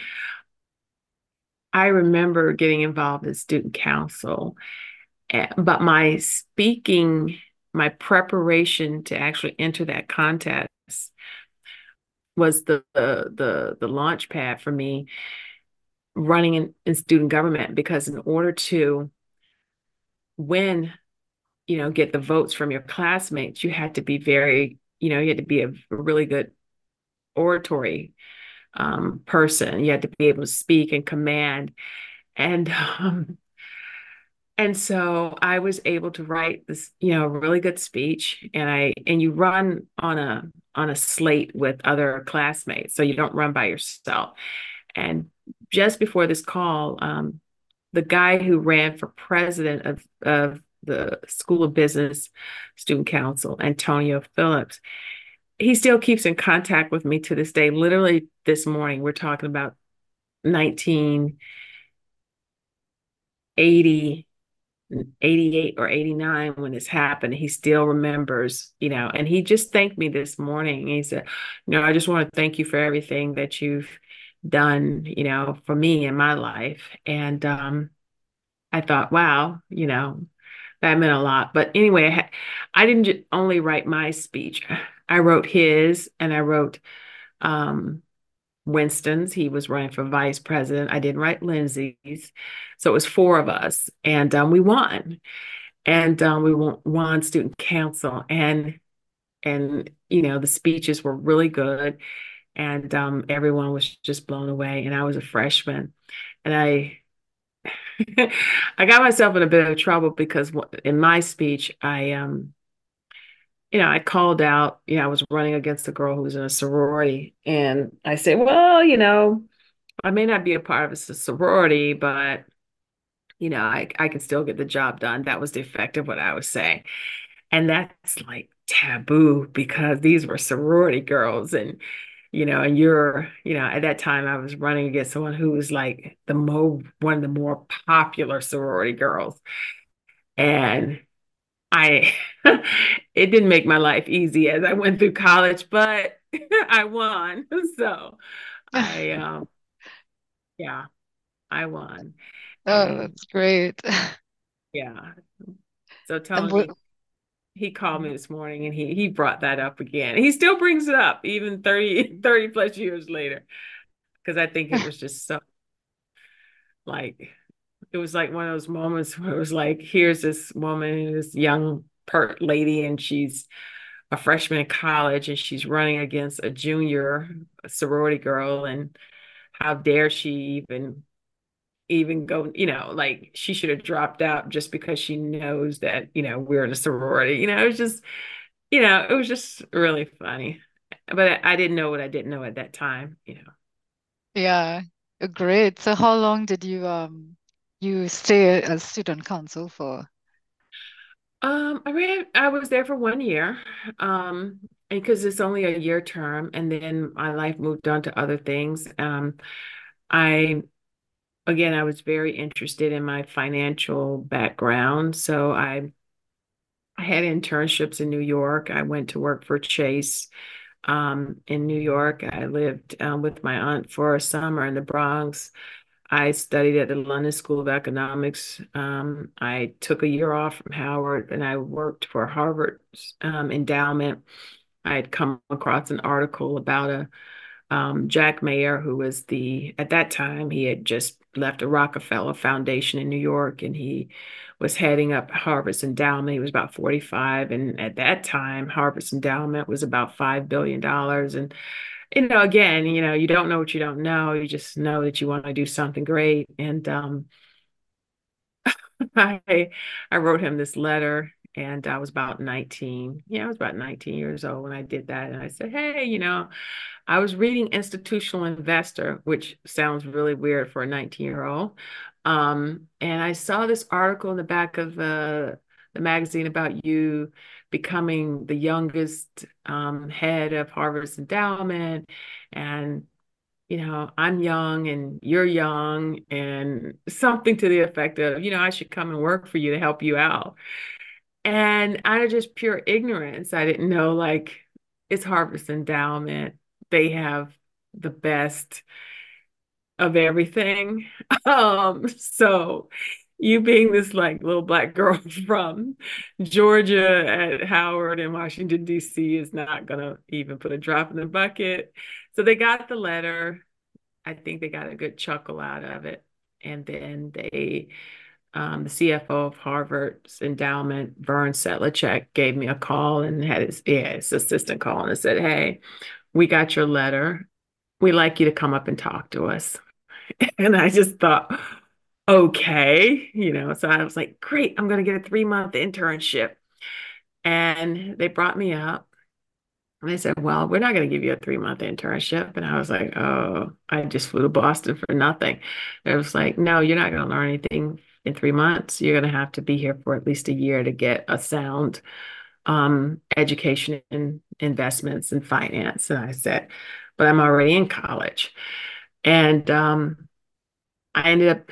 I remember getting involved in student council, eh, but my speaking, my preparation to actually enter that contest was the the the, the launch pad for me running in, in student government, because in order to win, you know, get the votes from your classmates, you had to be very, you know, you had to be a really good oratory um, person. You had to be able to speak and command. And um, and so I was able to write this, you know, really good speech. And I and you run on a on a slate with other classmates, so you don't run by yourself. And just before this call, um, the guy who ran for president of, of the School of Business Student Council, Antonio Phillips, he still keeps in contact with me to this day. Literally this morning, we're talking about nineteen eighty, eighty-eight or eighty-nine when this happened. He still remembers, you know, and he just thanked me this morning. He said, no, I just want to thank you for everything that you've done, you know, for me in my life. And um, I thought, wow, you know, that meant a lot. But anyway, I, ha- I didn't ju- only write my speech. I wrote his, and I wrote um, Winston's. He was running for vice president. I didn't write Lindsay's. So it was four of us, and um, we won. And um, we won, won student council. And, and, you know, the speeches were really good. And um, everyone was just blown away. And I was a freshman. And I, I got myself in a bit of trouble because in my speech, I, um, you know, I called out, you know, I was running against a girl who was in a sorority. And I said, well, you know, I may not be a part of a sorority, but, you know, I, I can still get the job done. That was the effect of what I was saying. And that's like taboo because these were sorority girls. And, you know, and you're, you know, at that time I was running against someone who was like the more, one of the more popular sorority girls. And I, it didn't make my life easy as I went through college, but I won. So I, um, yeah, I won. Oh, And that's great. yeah, so And Tony, what, he called me this morning and he he brought that up again. He still brings it up even thirty thirty plus years later, because I think it was just so like it was like one of those moments where it was like, here's this woman, this young pert lady, and she's a freshman in college and she's running against a junior sorority girl, and how dare she even even go, you know, like she should have dropped out just because she knows that, you know, we're in a sorority. You know, it was just, you know, it was just really funny. But I didn't know what I didn't know at that time, you know. yeah, uh, great. So how long did you um you stay as student council for? Um, I ran, I was there for one year, um, because it's only a year term, and then my life moved on to other things. Um, I, again, I was very interested in my financial background, so I I had internships in New York. I went to work for Chase um, in New York. I lived um, with my aunt for a summer in the Bronx. I studied at the London School of Economics. Um, I took a year off from Howard and I worked for Harvard's um, endowment. I had come across an article about a um, Jack Mayer, who was the, at that time, he had just left the Rockefeller Foundation in New York and he was heading up Harvard's endowment. He was about forty-five. And at that time, Harvard's endowment was about five billion dollars. And, you know, again, you know, you don't know what you don't know. You just know that you want to do something great. And um, I, I wrote him this letter. And I was about nineteen. Yeah, I was about nineteen years old when I did that. And I said, hey, you know, I was reading Institutional Investor, which sounds really weird for a nineteen year old. Um, and I saw this article in the back of uh, the magazine about you becoming the youngest um, head of Harvard's endowment. And, you know, I'm young and you're young, and something to the effect of, you know, I should come and work for you to help you out. And out of just pure ignorance, I didn't know like it's Harvard's endowment. They have the best of everything. Um, so you being this like little black girl from Georgia at Howard in Washington, D C is not gonna even put a drop in the bucket. So they got the letter. I think they got a good chuckle out of it. And then they um, the C F O of Harvard's endowment, Vern Setlicek, gave me a call and had his, yeah, his assistant call and said, hey, we got your letter. We'd like you to come up and talk to us. And I just thought, okay, you know, so I was like, great, I'm going to get a three month internship. And they brought me up. And they said, well, we're not going to give you a three month internship. And I was like, oh, I just flew to Boston for nothing. And it was like, no, you're not going to learn anything in three months. You're going to have to be here for at least a year to get a sound um, education in investments and finance. And I said, but I'm already in college. And um, I ended up,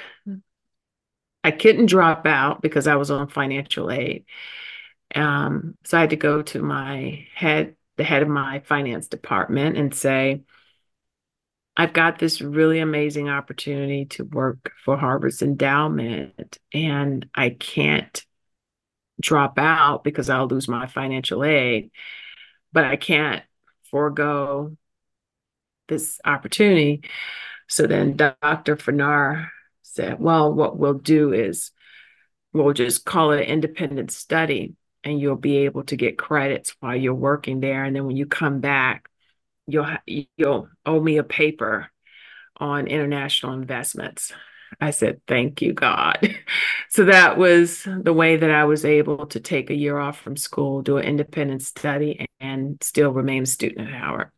I couldn't drop out because I was on financial aid. Um, so I had to go to my head, the head of my finance department and say, I've got this really amazing opportunity to work for Harvard's endowment, and I can't drop out because I'll lose my financial aid, but I can't forego this opportunity. So then Doctor Fanar said, well, what we'll do is we'll just call it an independent study and you'll be able to get credits while you're working there. And then when you come back, you'll you'll owe me a paper on international investments. I said, thank you, God. So that was the way that I was able to take a year off from school, do an independent study, and still remain a student at Howard.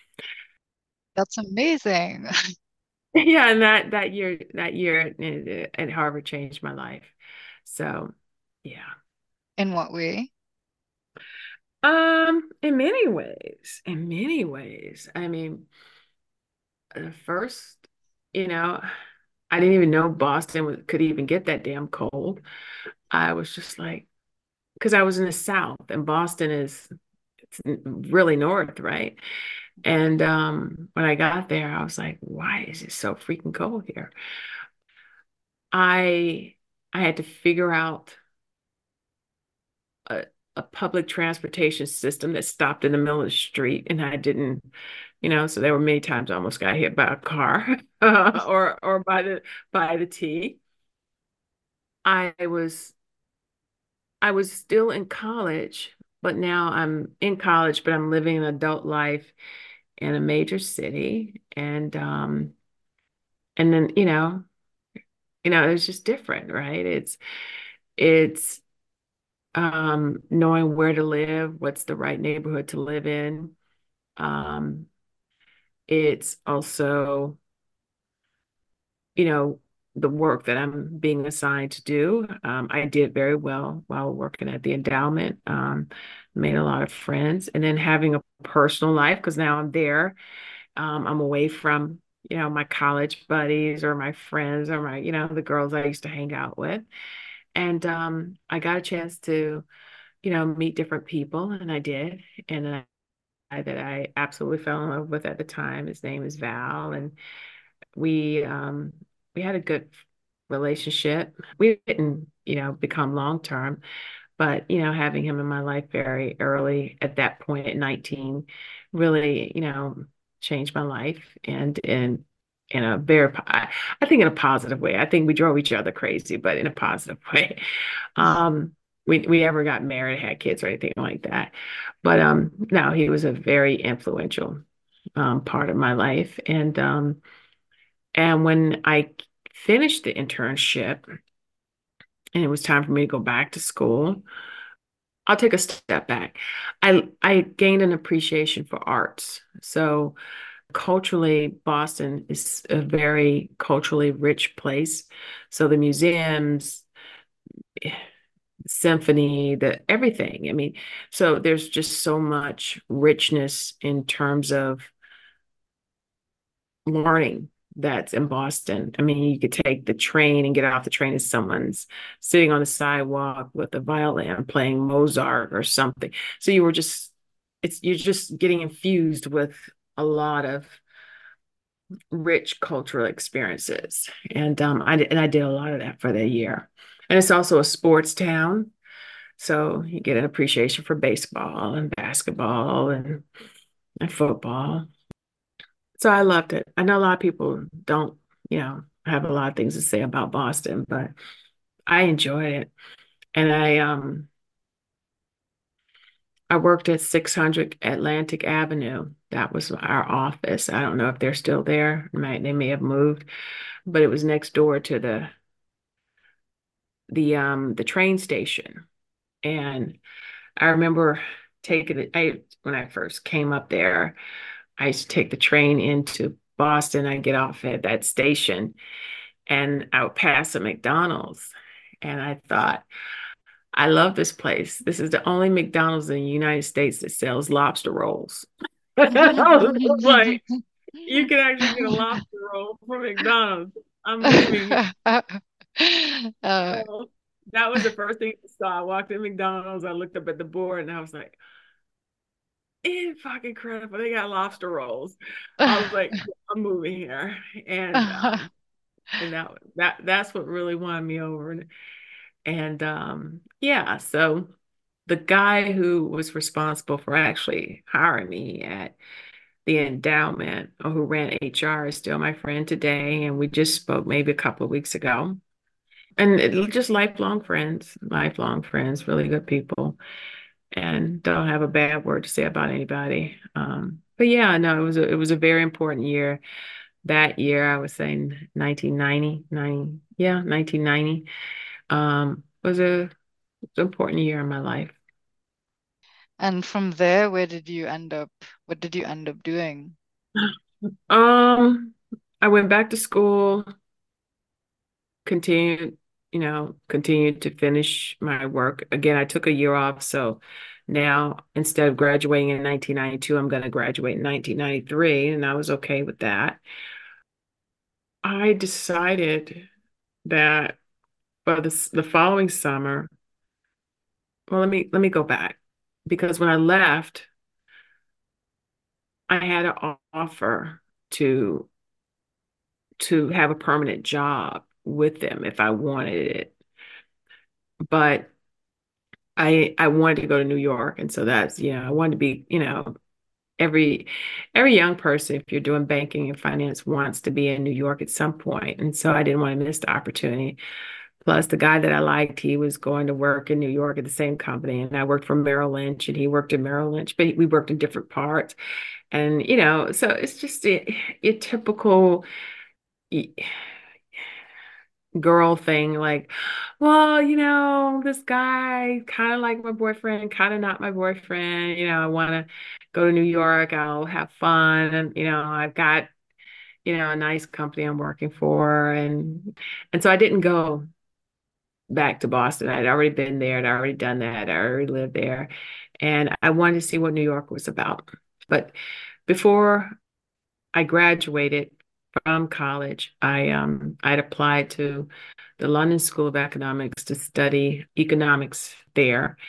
That's amazing. Yeah, and that that year that year at, at Harvard changed my life. So, yeah. In what way? Um, in many ways, in many ways. I mean, the first, you know, I didn't even know Boston was, could even get that damn cold. I was just like, because I was in the South and Boston is it's really north, right? And um, when I got there, I was like, why is it so freaking cold here? I I had to figure out a, a public transportation system that stopped in the middle of the street, and I didn't, you know, so there were many times I almost got hit by a car uh, or or by the by the T. I was I was still in college, but now I'm in college, but I'm living an adult life in a major city, and um, and then you know, you know, it's just different, right? It's it's um, knowing where to live, what's the right neighborhood to live in. Um, it's also, you know, the work that I'm being assigned to do. Um, I did very well while working at the endowment, um, made a lot of friends, and then having a personal life because now I'm there. Um, I'm away from, you know, my college buddies or my friends or my, you know, the girls I used to hang out with. And um, I got a chance to you know, meet different people, and I did. And then I, that I absolutely fell in love with at the time. His name is Val, and we um we had a good relationship. We didn't, you know, become long term, but you know, having him in my life very early at that point at nineteen really, you know, changed my life and in in a very, I, I think in a positive way. I think we drove each other crazy, but in a positive way. Um, we we never got married, had kids or anything like that. But um, no, he was a very influential um, part of my life. And um, and when I finished the internship and it was time for me to go back to school, I'll take a step back. I I gained an appreciation for arts. So culturally, Boston is a very culturally rich place. So the museums, symphony, the everything. I mean, so there's just so much richness in terms of learning that's in Boston. I mean, you could take the train and get off the train and someone's sitting on the sidewalk with a violin playing Mozart or something. So you were just, it's you're just getting infused with a lot of rich cultural experiences. And um, I did, and I did a lot of that for the year. And it's also a sports town. So you get an appreciation for baseball and basketball and, and football. So I loved it. I know a lot of people don't, you know, have a lot of things to say about Boston, but I enjoyed it. And I um I worked at six hundred Atlantic Avenue. That was our office. I don't know if they're still there. Might they may have moved, but it was next door to the the um the train station. And I remember taking it I when I first came up there, I used to take the train into Boston. I get off at that station and I would pass a McDonald's. And I thought, I love this place. This is the only McDonald's in the United States that sells lobster rolls. I was like, you can actually get a lobster roll from McDonald's. I'm moving. Uh, So that was the first thing I saw. I walked in McDonald's, I looked up at the board and I was like, it's fucking incredible. They got lobster rolls. I was like, I'm moving here. And um, and that that that's what really won me over. And um, yeah, so the guy who was responsible for actually hiring me at the endowment or who ran H R is still my friend today. And we just spoke maybe a couple of weeks ago. And it, just lifelong friends, lifelong friends, really good people. And don't have a bad word to say about anybody. Um, but yeah, no, it was a, it was a very important year. That year, I was saying nineteen ninety, ninety, yeah, nineteen ninety, um, was a, was an important year in my life. and from there, where did you end up? What did you end up doing? Um, I went back to school, continued, you know, continued to finish my work. Again, I took a year off, so now instead of graduating in nineteen ninety-two, I'm going to graduate in nineteen ninety-three, and I was okay with that. I decided that well, this the following summer, well, let me let me go back because when I left, I had an offer to to have a permanent job with them if I wanted it. But I I wanted to go to New York. And so that's, you know, I wanted to be, you know, every every young person, if you're doing banking and finance, wants to be in New York at some point. And so I didn't want to miss the opportunity. Plus, the guy that I liked, he was going to work in New York at the same company. And I worked for Merrill Lynch and he worked at Merrill Lynch, but we worked in different parts. And, you know, so it's just a, a typical girl thing, like, well, you know, this guy kind of like my boyfriend, kind of not my boyfriend. You know, I want to go to New York. I'll have fun. And, you know, I've got, you know, a nice company I'm working for. And and so I didn't go back to Boston. I'd already been there. I'd already done that. I already lived there. And I wanted to see what New York was about. But before I graduated from college, I um I'd applied to the London School of Economics to study economics there.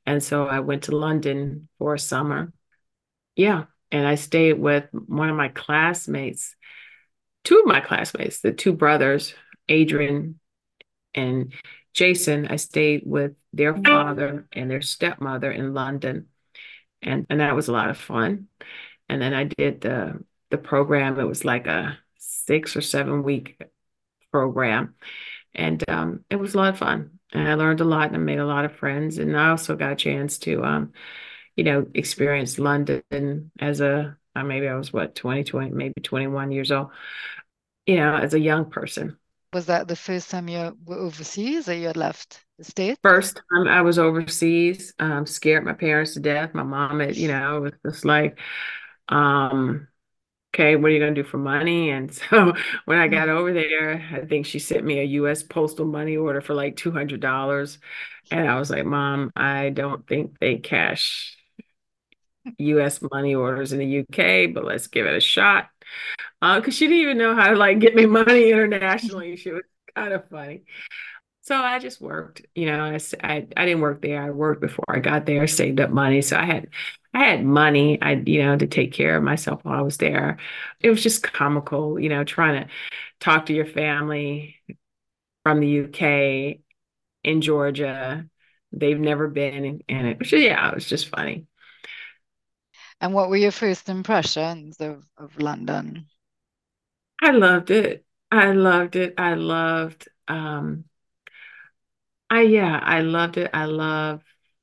And so I went to London for a summer. Yeah. And I stayed with one of my classmates, two of my classmates, the two brothers, Adrian and Jason. I stayed with their father and their stepmother in London. And and that was a lot of fun. And then I did the the program. It was like a six or seven week program. And um, it was a lot of fun. And I learned a lot and I made a lot of friends. And I also got a chance to um, you know, experience London as a uh, maybe I was what, twenty, twenty, maybe twenty-one years old, you know, as a young person. Was that the first time you were overseas or you had left the States? First time I was overseas, um, scared my parents to death. My mom had, you know, was just like, um, okay, what are you going to do for money? And so when I got Mm. over there, I think she sent me a U S postal money order for like two hundred dollars. And I was like, Mom, I don't think they cash U S money orders in the U K, but let's give it a shot. Uh, because she didn't even know how to like get me money internationally. She was kind of funny. So I just worked, you know, I, s- I, I didn't work there. I worked before I got there, saved up money. So I had I had money, I, you know, to take care of myself while I was there. It was just comical, you know, trying to talk to your family from the U K in Georgia. They've never been, and it was just, yeah, it was just funny. And what were your first impressions of, of London? I loved it. I loved it. I loved, um, I yeah, I loved it. I love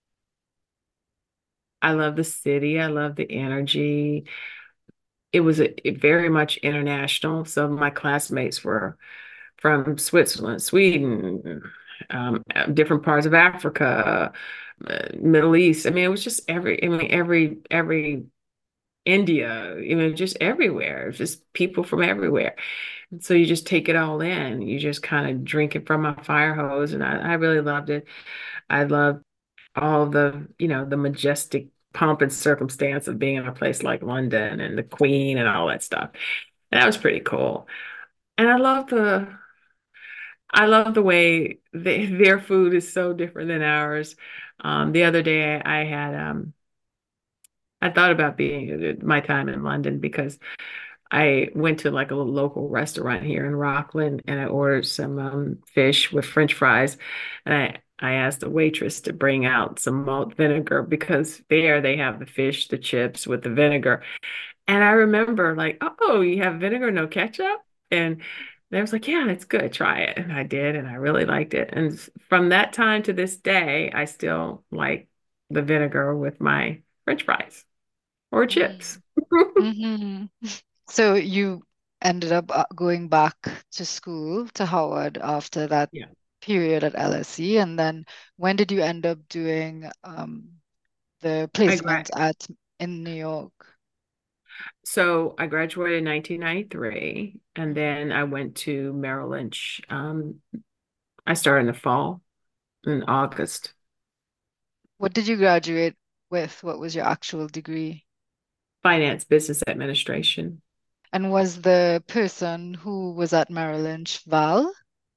I love the city. I love the energy. It was a, it very much international. So my classmates were from Switzerland, Sweden, um, different parts of Africa, uh, Middle East. I mean, it was just every, I mean, every, every India, you know, just everywhere, just people from everywhere. And so you just take it all in. You just kind of drink it from a fire hose. And I, I really loved it. I loved all the, you know, the majestic pomp and circumstance of being in a place like London and the Queen and all that stuff. And that was pretty cool. And I love the I love the way they, their food is so different than ours. Um, the other day I, I had um I thought about being my time in London because I went to like a local restaurant here in Rockland and I ordered some um, fish with French fries. And I, I asked the waitress to bring out some malt vinegar because there they have the fish, the chips with the vinegar. And I remember like, oh, you have vinegar, no ketchup? And they was like, yeah, it's good. Try it. And I did, and I really liked it. And from that time to this day, I still like the vinegar with my French fries or chips. Mm. Hmm. So you ended up uh, going back to school to Howard after that Yeah. period at L S E, and then when did you end up doing um, the I gra placement at in New York? So I graduated in nineteen ninety-three, and Mhm. then I went to Merrill Lynch. Um, I started in the fall, in August, What did you graduate with? What was your actual degree? finance, business administration. And was the person who was at Merrill Lynch Val?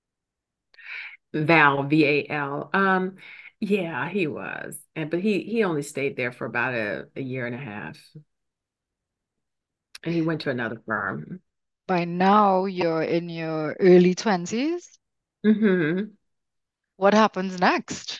Val, V A L. Um, yeah, he was, and but he he only stayed there for about a, a year and a half, and he went to another firm. By now, you're in your early twenties. Hmm. What happens next?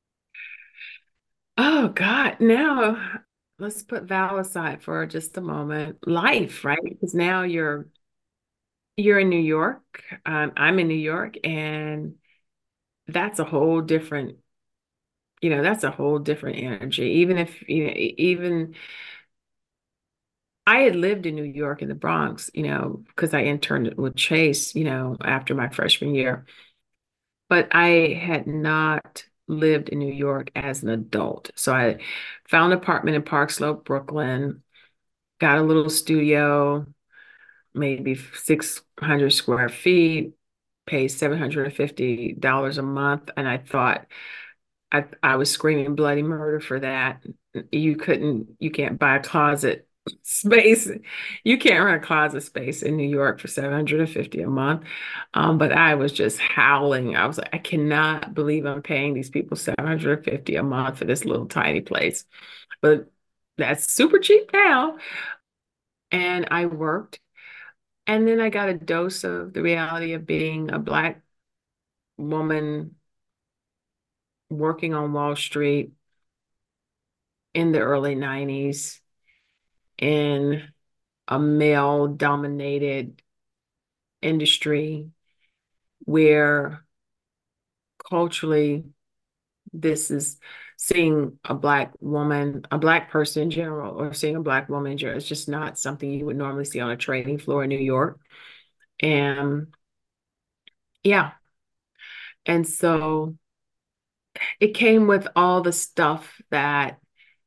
Oh God, now let's put Val aside for just a moment. Life, right? Because now you're you're in New York. Um, I'm in New York, and that's a whole different, you know, that's a whole different energy. Even if, you know, e- even I had lived in New York in the Bronx, you know, because I interned with Chase, you know, after my freshman year, but I had not lived in New York as an adult. So I found an apartment in Park Slope, Brooklyn, got a little studio, maybe six hundred square feet, paid seven hundred fifty dollars a month. And I thought, I I was screaming bloody murder for that. You couldn't, you can't buy a closet space. You can't rent a closet space in New York for seven hundred fifty a month. Um, but I was just howling. I was like, I cannot believe I'm paying these people seven hundred fifty a month for this little tiny place. But that's super cheap now. And I worked. And then I got a dose of the reality of being a Black woman working on Wall Street in the early nineties in a male dominated industry where culturally this is seeing a Black woman, a Black person in general, or seeing a Black woman in general, it's just not something you would normally see on a trading floor in New York. And yeah, and so it came with all the stuff that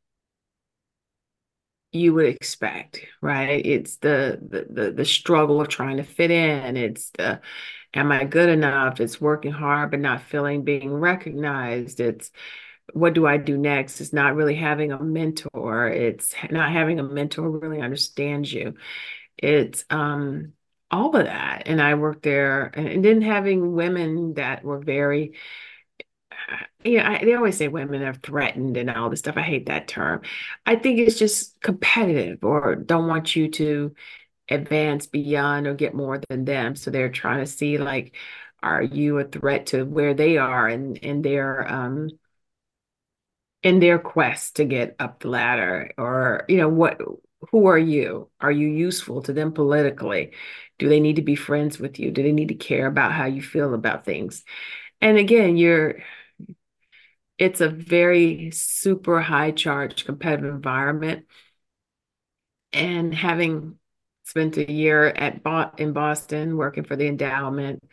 you would expect, right? It's the, the the the struggle of trying to fit in. It's the, am I good enough? It's working hard but not feeling being recognized. It's, what do I do next? It's not really having a mentor. It's not having a mentor who really understands you. It's um all of that. And I worked there, and, and then having women that were very, yeah, I, they always say women are threatened and all this stuff. I hate that term. I think it's just competitive or don't want you to advance beyond or get more than them. So they're trying to see, like, are you a threat to where they are and in their um in their quest to get up the ladder? Or, you know, what, who are you? Are you useful to them politically? Do they need to be friends with you? Do they need to care about how you feel about things? And again, you're it's a very super high charged competitive environment. And having spent a year at Bo in Boston working for the endowment,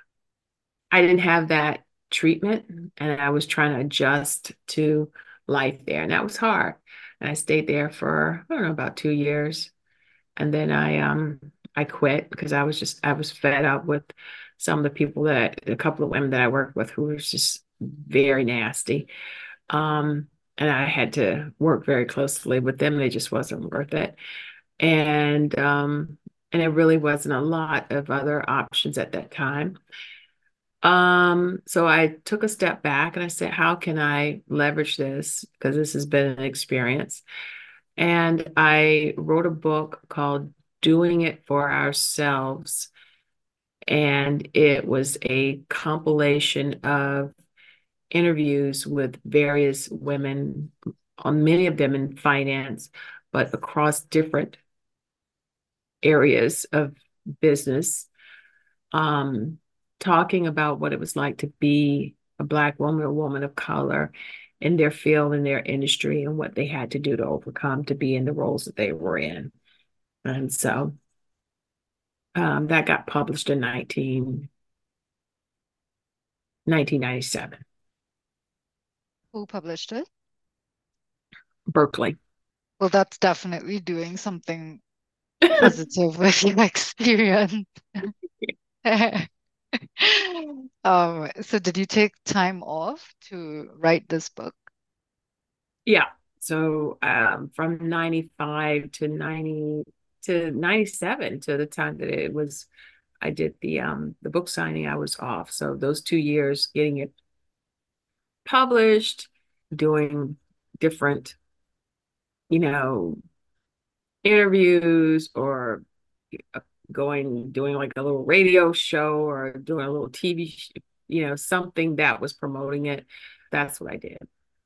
I didn't have that treatment, and I was trying to adjust to life there, and that was hard. And I stayed there for, I don't know, about two years, and then I um I quit because I was just I was fed up with some of the people that a couple of women that I worked with who were just very nasty. Um, and I had to work very closely with them. They just wasn't worth it. And um, and there really wasn't a lot of other options at that time. Um, so I took a step back and I said, how can I leverage this? Because this has been an experience. And I wrote a book called Doing It for Ourselves. And it was a compilation of interviews with various women, on many of them in finance, but across different areas of business, um, talking about what it was like to be a Black woman, a woman of color in their field, in their industry, and what they had to do to overcome to be in the roles that they were in. And so um, that got published in nineteen, nineteen ninety-seven. Who published it? Berkeley. Well, that's definitely doing something positive with your experience. Um, so did you take time off to write this book? Yeah. So um, from ninety-five to ninety to ninety-seven, to the time that it was, I did the um the book signing, I was off. So those two years getting it published, doing different, you know, interviews, or uh, going, doing like a little radio show or doing a little T V, sh- you know, something that was promoting it. That's what I did.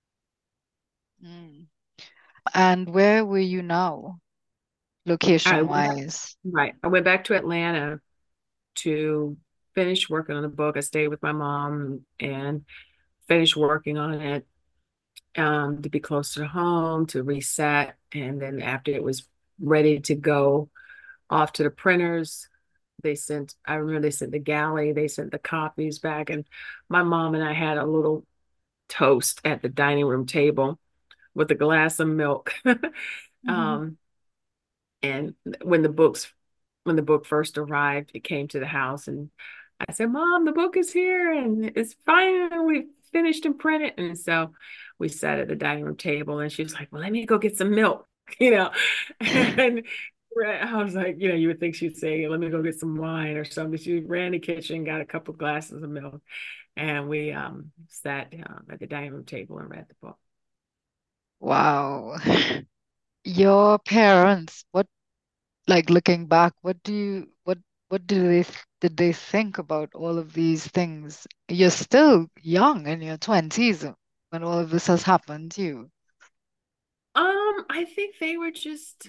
Mm. And where were you now, I location went, wise? right. I went back to Atlanta to finish working on the book. I stayed with my mom and finished working on it, um, to be closer to home, to reset. And then after it was ready to go off to the printers, they sent, I remember they sent the galley, they sent the copies back. And my mom and I had a little toast at the dining room table with a glass of milk. Mhm. Um, and when the books, when the book first arrived, it came to the house, and I said, Mom, the book is here and it's finally finished and printed. And so we sat at the dining room table, and she was like, well, let me go get some milk. you know. And I was like, you know, you would think she'd say, let me go get some wine or something. She ran in the kitchen, got a couple glasses of milk, and we um sat um, at the dining room table and read the book. Wow. Your parents, what like looking back, what do you what what do they th- did they think about all of these things? You're still young in your twenties when all of this has happened to you. Um, I think they were just,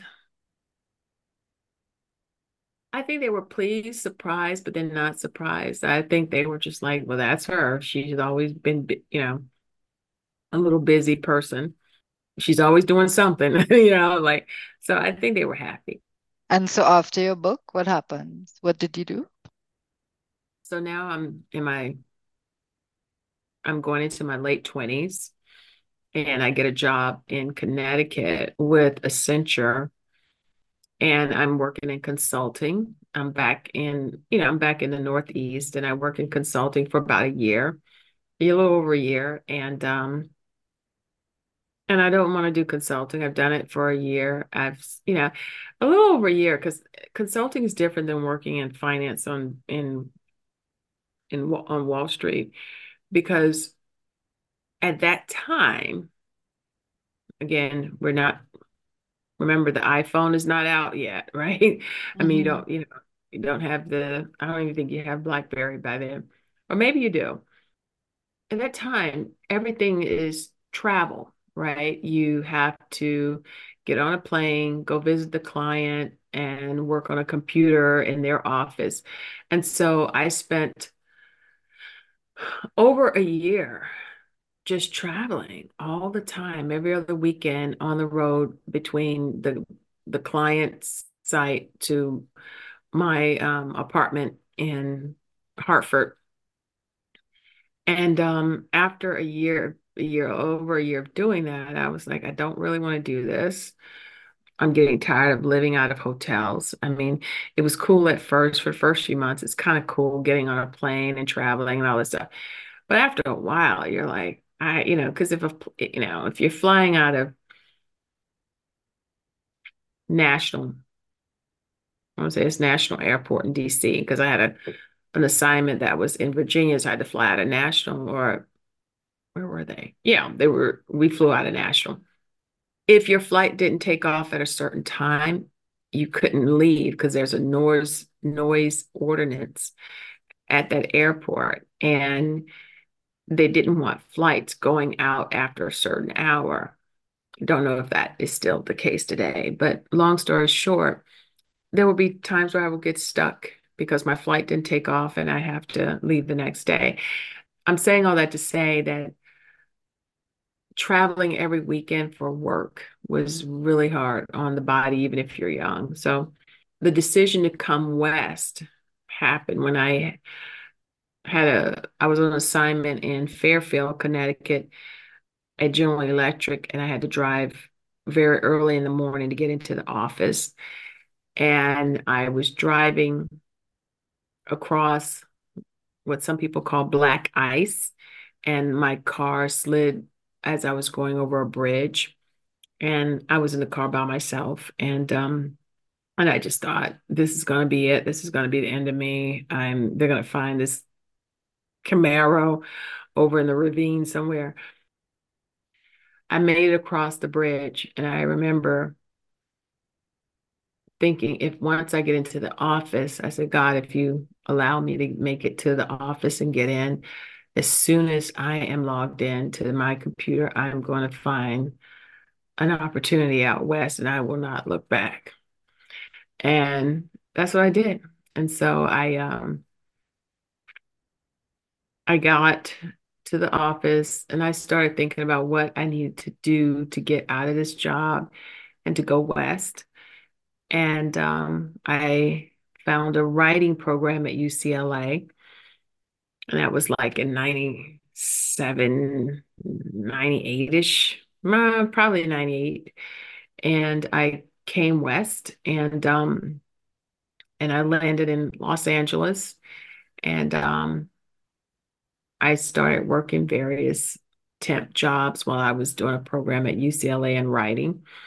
I think they were pleased, surprised, but then not surprised. I think they were just like, well, that's her. She's always been, bu- you know, a little busy person. She's always doing something, you know, like, so I think they were happy. And so after your book, what happened? What did you do? So now I'm in my, I'm going into my late twenties and I get a job in Connecticut with Accenture and I'm working in consulting. I'm back in, you know, I'm back in the Northeast and I work in consulting for about a year, a little over a year. And um, and I don't want to do consulting. I've done it for a year. I've, you know, a little over a year because consulting is different than working in finance on in in Wa- on Wall Street because at that time, again, we're not, remember the iPhone is not out yet, right? I mean, you Hmm. don't, you know, you don't have the, I don't even think you have BlackBerry by then, or maybe you do. At that time, everything is travel, right? You have to get on a plane, go visit the client, and work on a computer in their office. And so I spent over a year just traveling all the time, every other weekend on the road between the the client's site to my um, apartment in Hartford. And um, after a year, a year over a year of doing that, I was like, I don't really want to do this. I'm getting tired of living out of hotels. I mean, it was cool at first for the first few months. It's kind of cool getting on a plane and traveling and all this stuff. But after a while, you're like, I, you know, because if a, you know, if you're flying out of national, I want to say it's National Airport in D C, because I had a an assignment that was in Virginia, so I had to fly out of National, or where were they? Yeah, they were, we flew out of National. If your flight didn't take off at a certain time, you couldn't leave because there's a noise noise ordinance at that airport. And they didn't want flights going out after a certain hour. Don't know if that is still the case today, but long story short, there will be times where I will get stuck because my flight didn't take off and I have to leave the next day. I'm saying all that to say that traveling every weekend for work was really hard on the body, even if you're young. So the decision to come west happened when I had a, I was on an assignment in Fairfield, Connecticut at General Electric, and I had to drive very early in the morning to get into the office. And I was driving across what some people call black ice, and my car slid as I was going over a bridge. And I was in the car by myself, and um, and I just thought, this is going to be it. This is going to be the end of me. I'm they're going to find this Camaro over in the ravine somewhere. I made it across the bridge, and I remember thinking, if once I get into the office, I said, God, if you allow me to make it to the office and get in, as soon as I am logged in to my computer, I'm going to find an opportunity out west and I will not look back. And that's what I did. And so I um I got to the office and I started thinking about what I needed to do to get out of this job and to go west. And um, I found a writing program at U C L A. And that was like in ninety-seven, ninety-eight-ish, uh, probably ninety-eight. And I came west and um and I landed in Los Angeles and um I started working various temp jobs while I was doing a program at U C L A in writing.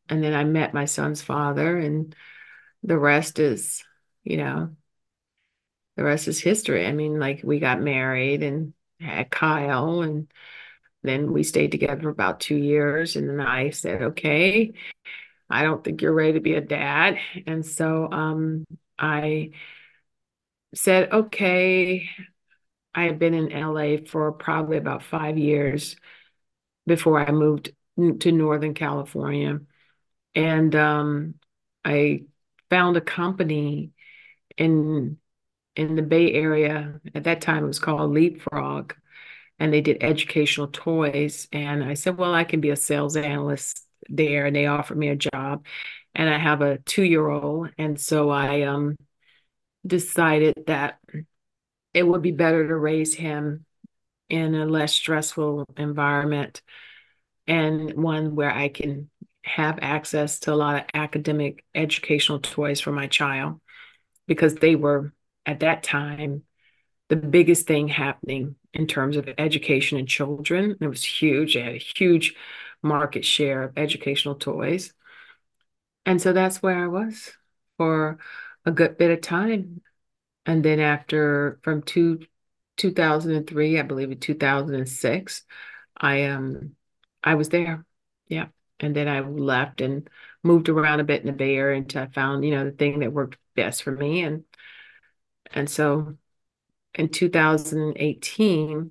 and then I met my son's father, and the rest is, you know, the rest is history. I mean, like we got married and had Kyle, and then we stayed together for about two years. And then I said, okay, I don't think you're ready to be a dad. And so um, I said, okay, I had been in L A for probably about five years before I moved to Northern California. And um, I found a company in in the Bay Area. At that time, it was called Leapfrog, and they did educational toys. And I said, well, I can be a sales analyst there. And they offered me a job. And I have a two-year-old. And so I um, decided that it would be better to raise him in a less stressful environment and one where I can have access to a lot of academic educational toys for my child because they were at that time the biggest thing happening in terms of education in children. It was huge. They had a huge market share of educational toys. And so that's where I was for a good bit of time. And then after from two, two thousand three, I believe in two thousand six, I um I was there. Yeah. And then I left and moved around a bit in the Bay Area until I found, you know, the thing that worked best for me. And and so in two thousand eighteen,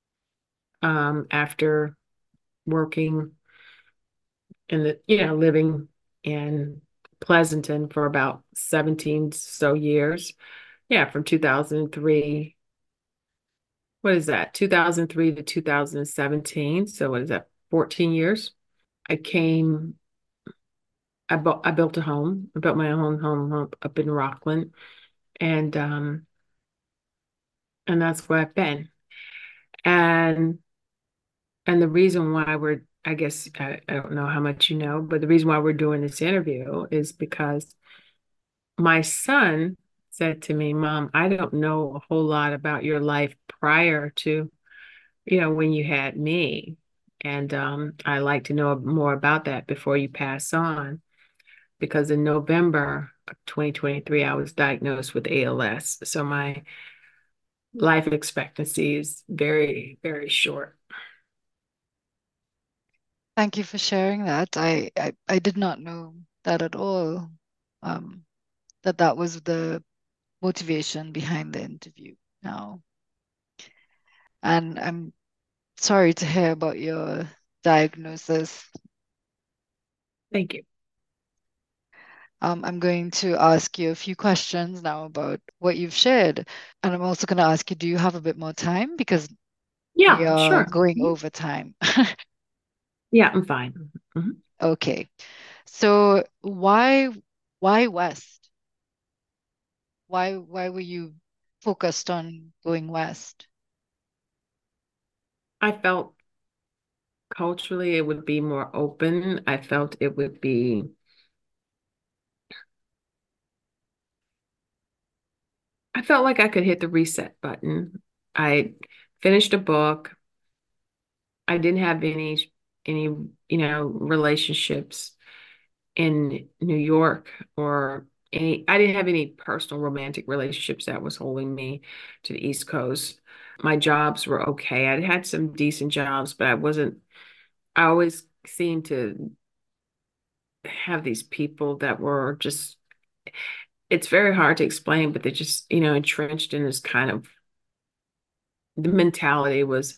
um, after working in the, you know, living in Pleasanton for about seventeen so years. Yeah, from two thousand three, what is that? two thousand three to two thousand seventeen. So what is that? fourteen years. I came, I built, I built a home. I built my own home up up in Rockland. And um, and that's where I've been. And and the reason why we're, I guess, I, I don't know how much you know, but the reason why we're doing this interview is because my son said to me, Mom, I don't know a whole lot about your life prior to, you know, when you had me. And um, I like to know more about that before you pass on. Because in November of twenty twenty-three, I was diagnosed with A L S. So my life expectancy is very, very short. Thank you for sharing that. I, I, I did not know that at all, um, that that was the motivation behind the interview now. And I'm sorry to hear about your diagnosis. Thank you. Um, I'm going to ask you a few questions now about what you've shared. And I'm also going to ask you, do you have a bit more time? Because Yeah, we are sure. going Mhm. over time. Yeah, I'm fine. Mhm. Okay. So why why West? Why why were you focused on going West? I felt culturally it would be more open. I felt it would be, I felt like I could hit the reset button. I finished a book. I didn't have any any, you know, relationships in New York or any, I didn't have any personal romantic relationships that was holding me to the East Coast. My jobs were okay. I'd had some decent jobs, but I wasn't, I always seemed to have these people that were just, it's very hard to explain, but they're just, you know, entrenched in this kind of, the mentality was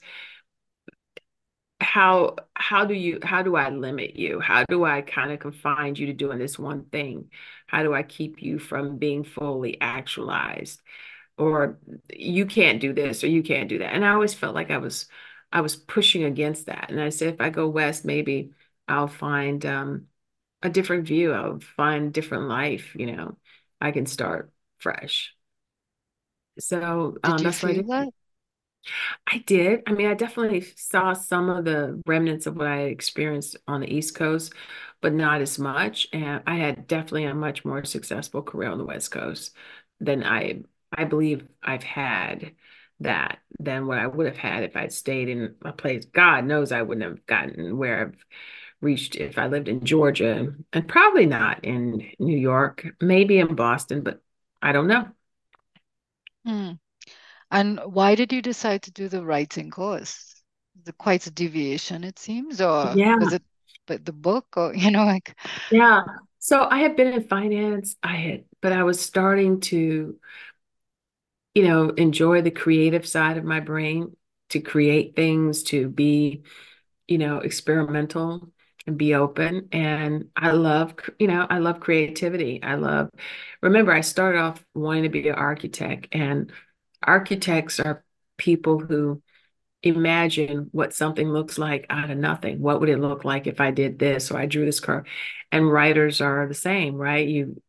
how how do you how do I limit you? How do I kind of confine you to doing this one thing? How do I keep you from being fully actualized? Or you can't do this or you can't do that. And I always felt like I was I was pushing against that. And I said, if I go west, maybe I'll find um, a different view. I'll find different life, you know. I can start fresh. So Did um, you that's what I feel did. that? I did. I mean, I definitely saw some of the remnants of what I had experienced on the East Coast, but not as much. And I had definitely a much more successful career on the West Coast than I I believe I've had that than what I would have had if I'd stayed in a place. God knows I wouldn't have gotten where I've reached if I lived in Georgia, and probably not in New York, maybe in Boston, but I don't know. Hmm. And why did you decide to do the writing course? Is it quite a deviation, it seems, or Yeah, was it the the book, or you know, like, yeah. So I had been in finance, I had, but I was starting to, you know, enjoy the creative side of my brain, to create things, to be, you know, experimental and be open. And I love, c- you know, I love creativity. I love, remember, I started off wanting to be an architect, and architects are people who imagine what something looks like out of nothing. What would it look like if I did this or I drew this curve? And writers are the same, right? You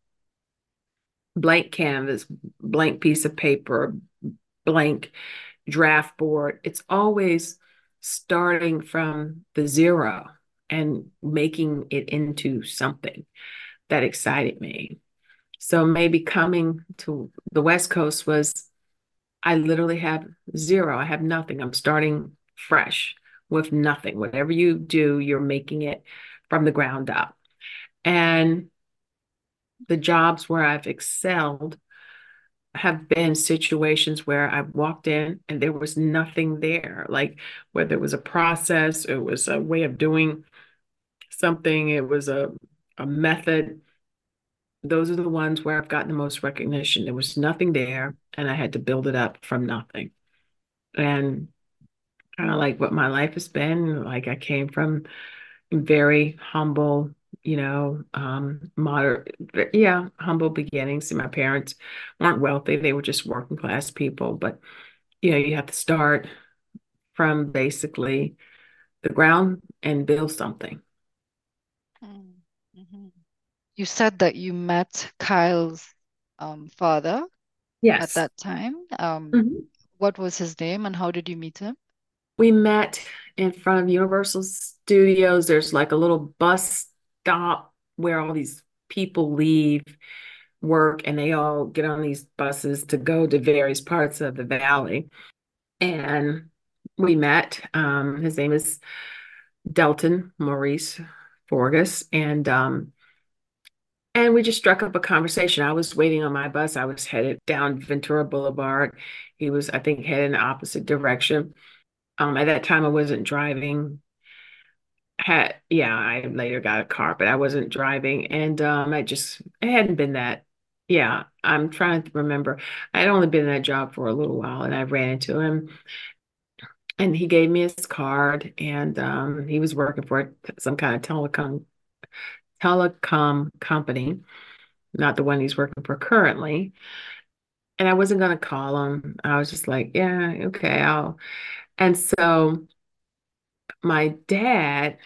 blank canvas, blank piece of paper, blank draft board. It's always starting from the zero and making it into something that excited me. So maybe coming to the West Coast was, I literally have zero. I have nothing. I'm starting fresh with nothing. Whatever you do, you're making it from the ground up. And the jobs where I've excelled have been situations where I walked in and there was nothing there, like whether it was a process, it was a way of doing something, it was a, a method. Those are the ones where I've gotten the most recognition. There was nothing there, and I had to build it up from nothing. And kind of like what my life has been, like I came from very humble, you know, um, moderate, yeah, humble beginnings. My parents weren't wealthy, they were just working class people, but you know, you have to start from basically the ground and build something. hmm, mhm. You said that you met Kyle's um, father at Yes. that time. Um, Mhm. what was his name and how did you meet him? We met in front of Universal Studios. There's like a little bus stop where all these people leave work and they all get on these buses to go to various parts of the valley. And we met. Um, his name is Delton Maurice Forgus. And um, And we just struck up a conversation. I was waiting on my bus. I was headed down Ventura Boulevard. He was, I think, headed in the opposite direction. Um, at that time, I wasn't driving. Had, yeah, I later got a car, but I wasn't driving. And um, I just, it hadn't been that. Yeah, I'm trying to remember. I had only been in that job for a little while, and I ran into him, and he gave me his card, and um, he was working for some kind of telecom telecom company, not the one he's working for currently. And I wasn't going to call him. I was just like, yeah, okay, I'll. And so my dad,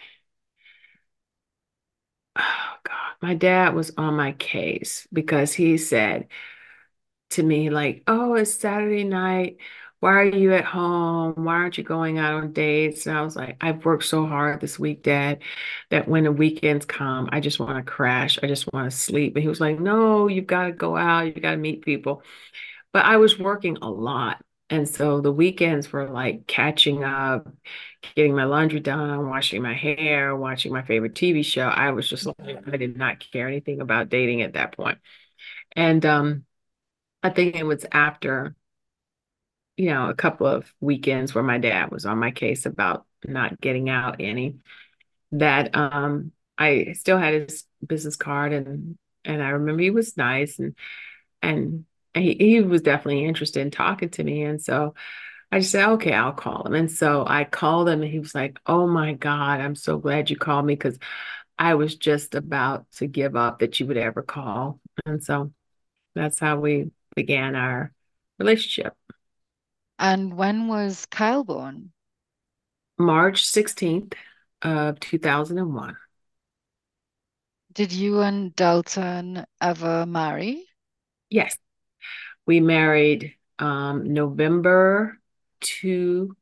oh God, my dad was on my case because he said to me, like, oh, it's Saturday night. Why are you at home? Why aren't you going out on dates? And I was like, I've worked so hard this week, Dad, that when the weekends come, I just want to crash. I just want to sleep. And he was like, no, you've got to go out. You've got to meet people. But I was working a lot. And so the weekends were like catching up, getting my laundry done, washing my hair, watching my favorite T V show. I was just like, I did not care anything about dating at that point. And um, I think it was after, you know, a couple of weekends where my dad was on my case about not getting out any, that um, I still had his business card, and and I remember he was nice, and and he, he was definitely interested in talking to me. And so I just said, okay, I'll call him. And so I called him and he was like, oh my God, I'm so glad you called me because I was just about to give up that you would ever call. And so that's how we began our relationship. And when was Kyle born? March sixteenth of two thousand one. Did you and Dalton ever marry? Yes, we married um, November two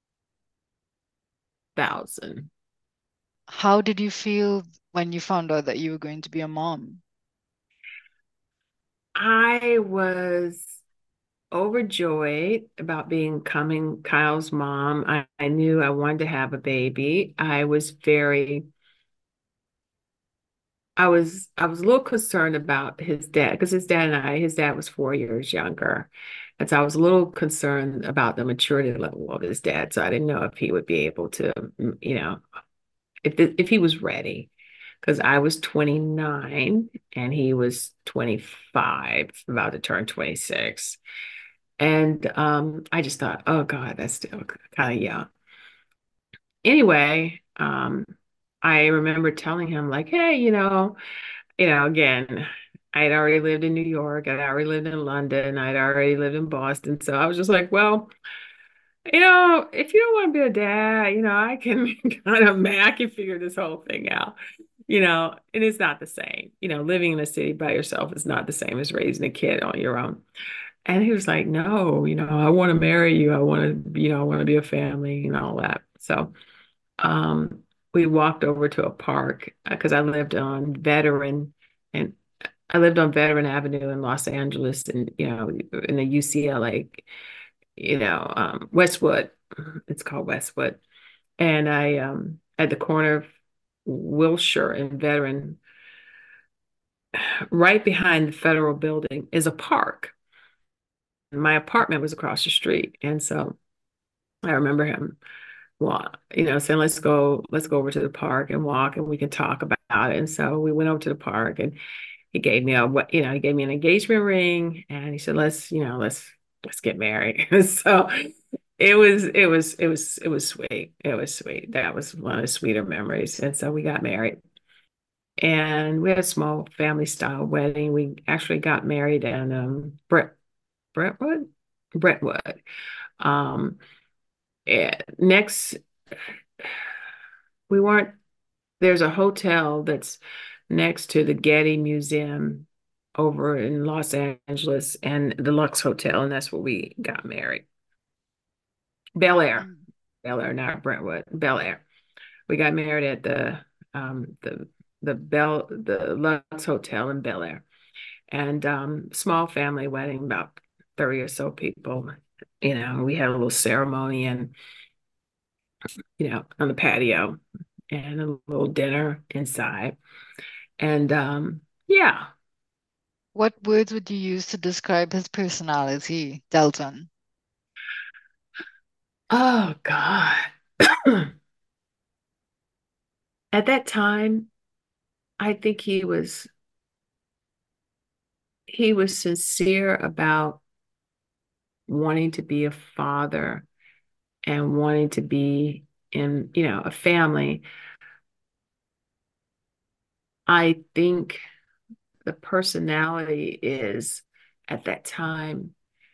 thousand. How did you feel when you found out that you were going to be a mom? I was overjoyed about becoming Kyle's mom. I, I knew I wanted to have a baby. I was very I was I was a little concerned about his dad because his dad and I, his dad was four years younger. And so I was a little concerned about the maturity level of his dad. So I didn't know if he would be able to, mm, you know, if the, if he was ready. Because I was twenty-nine and he was twenty-five, about to turn twenty-six. And um, I just thought, oh God, that's still kind of young. Anyway, um, I remember telling him like, hey, you know, you know, again, I'd already lived in New York, I'd already lived in London, I'd already lived in Boston. So I was just like, well, you know, if you don't want to be a dad, you know, I can kind of, man, I can figure this whole thing out, you know, and it's not the same. You know, living in a city by yourself is not the same as raising a kid on your own. And he was like, no, you know, I want to marry you. I want to, you know, I want to be a family and all that. So um, we walked over to a park because I lived on Veteran and I lived on Veteran Avenue in Los Angeles and, you know, in the U C L A, you know, um, Westwood. It's called Westwood. And I, um, at the corner of Wilshire and Veteran, right behind the federal building is a park. My apartment was across the street. And so I remember him, well, you know, saying, let's go, let's go over to the park and walk and we can talk about it. And so we went over to the park and he gave me a, what, you know, he gave me an engagement ring and he said, let's, you know, let's, let's get married. So it was, it was, it was, it was sweet. It was sweet. That was one of the sweeter memories. And so we got married and we had a small family style wedding. We actually got married in um, Brent, Brentwood, Brentwood. Um, and next, we weren't, there's a hotel that's next to the Getty Museum over in Los Angeles and the Lux Hotel, and that's where we got married. Bel Air, Mm. Bel Air, not Brentwood, Bel Air. We got married at the um the the Bell the Lux Hotel in Bel Air, and um small family wedding, about thirty or so people. You know, we had a little ceremony and you know on the patio, and a little dinner inside, and um yeah. What words would you use to describe his personality, Delton? Oh God. At that time, I think he was he was sincere about wanting to be a father and wanting to be in, you know, a family. I think the personality is at that time,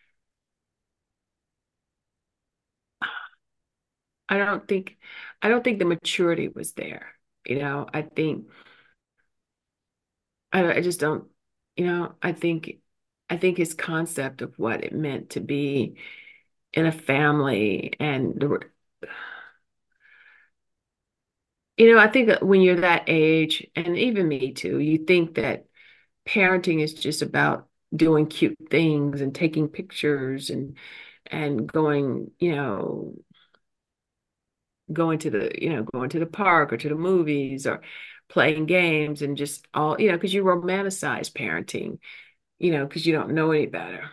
I don't think I don't think the maturity was there. You know, I think I, I just don't, you know, I think I think his concept of what it meant to be in a family and the, you know, I think that when you're that age, and even me too, you think that parenting is just about doing cute things and taking pictures and and going, you know, going to the, you know, going to the park or to the movies or playing games and just all, you know, because you romanticize parenting, you know, because you don't know any better.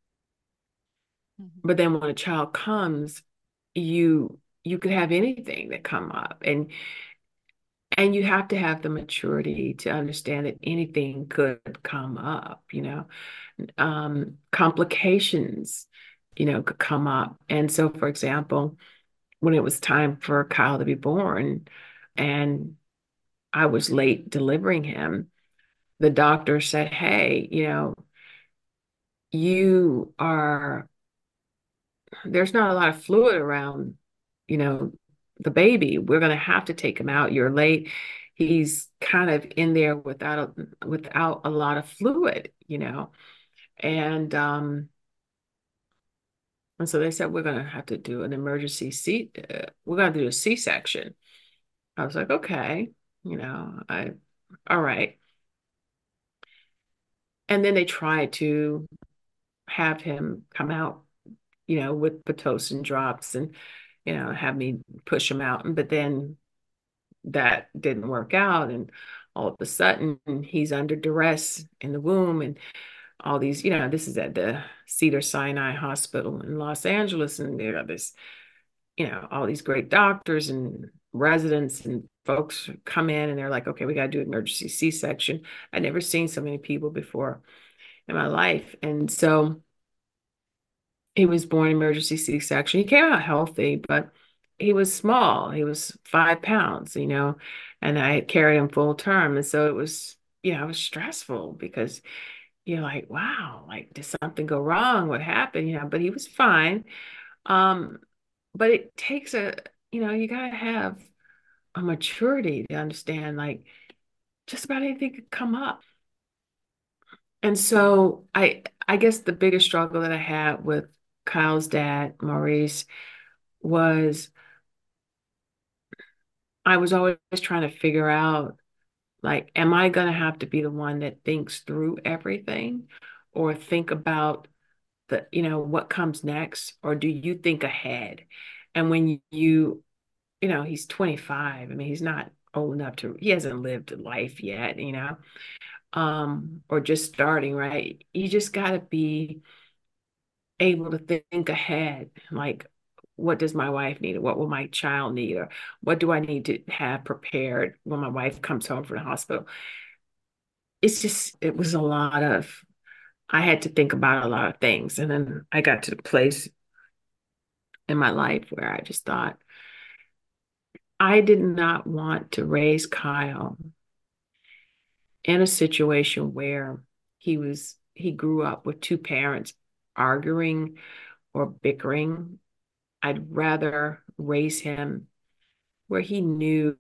Mhm. But then when a child comes, you you could have anything that come up and and you have to have the maturity to understand that anything could come up, you know. Um, complications, you know, could come up. And so, for example, when it was time for Kyle to be born and I was late delivering him, the doctor said, hey, you know, you are, there's not a lot of fluid around, you know, the baby. We're going to have to take him out. You're late. He's kind of in there without a, without a lot of fluid, you know. And um and so they said we're going to have to do an emergency C uh, we're going to do a C-section. I was like, okay, you know, I all right. And then they tried to have him come out, you know, with Pitocin drops and, you know, have me push him out. But then that didn't work out and all of a sudden he's under duress in the womb, and all these, you know, this is at the Cedars-Sinai Hospital in Los Angeles, and there are this, you know, all these great doctors and residents and folks come in and they're like, okay, we got to do emergency C-section. I'd never seen so many people before in my life. And so he was born emergency C-section. He came out healthy, but he was small. He was five pounds, you know, and I carried him full term. And so it was, you know, it was stressful because you're like, wow, like, did something go wrong? What happened? You know, but he was fine. Um, but it takes a, you know, you gotta have a maturity to understand, like, just about anything could come up. And so I I guess the biggest struggle that I had with Kyle's dad, Maurice, was I was always trying to figure out, like, am I gonna have to be the one that thinks through everything or think about the, you know, what comes next, or do you think ahead? And when you, you know, he's twenty-five. I mean, he's not old enough to, he hasn't lived life yet, you know, um, or just starting, right? You just got to be able to think ahead. Like, what does my wife need? Or what will my child need? Or what do I need to have prepared when my wife comes home from the hospital? It's just, it was a lot of, I had to think about a lot of things. And then I got to the place in my life where I just thought, I did not want to raise Kyle in a situation where he was, he grew up with two parents arguing or bickering. I'd rather raise him where he knew,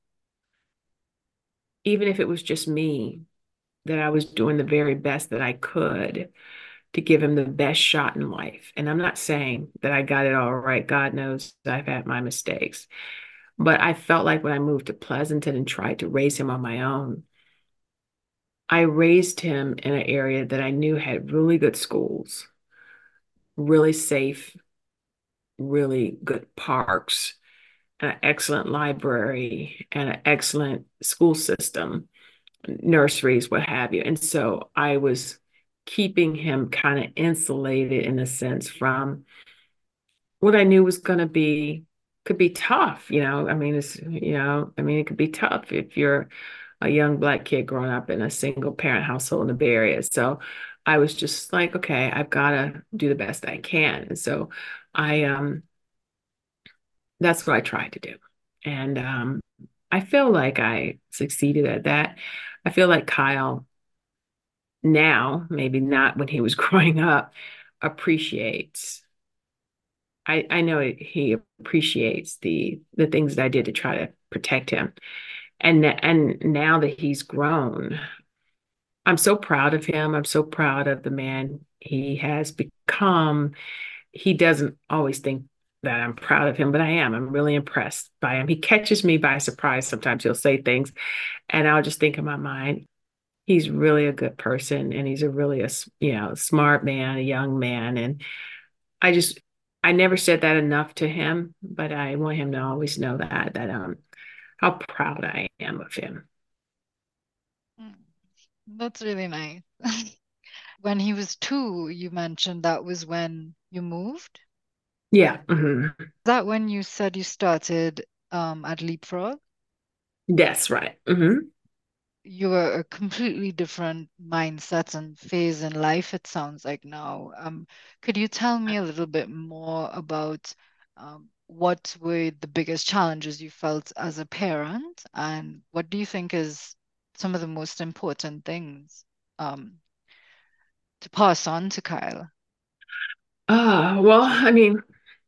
even if it was just me, that I was doing the very best that I could to give him the best shot in life. And I'm not saying that I got it all right. God knows I've had my mistakes. But I felt like when I moved to Pleasanton and tried to raise him on my own, I raised him in an area that I knew had really good schools, really safe, really good parks, an excellent library, and an excellent school system, nurseries, what have you. And so I was keeping him kind of insulated in a sense from what I knew was going to be, could be tough, you know. I mean, it's, you know, I mean, it could be tough if you're a young Black kid growing up in a single parent household in the Bay Area. So I was just like, okay, I've got to do the best I can. And so I, um, that's what I tried to do. And um, I feel like I succeeded at that. I feel like Kyle now, maybe not when he was growing up, appreciates. I, I know he appreciates the the things that I did to try to protect him. And and now that he's grown, I'm so proud of him. I'm so proud of the man he has become. He doesn't always think that I'm proud of him, but I am. I'm really impressed by him. He catches me by surprise. Sometimes he'll say things, and I'll just think in my mind, he's really a good person, and he's a really a you know smart man, a young man, and I just I never said that enough to him, but I want him to always know that that um how proud I am of him. Mm, That's really nice. When he was two, you mentioned that was when you moved. Yeah, mhm. Is that when you said you started um, at Leapfrog? That's right. Hmm. You were a completely different mindset and phase in life, it sounds like now. Um, could you tell me a little bit more about um, what were the biggest challenges you felt as a parent, and what do you think is some of the most important things um, to pass on to Kyle? Uh, well, I mean,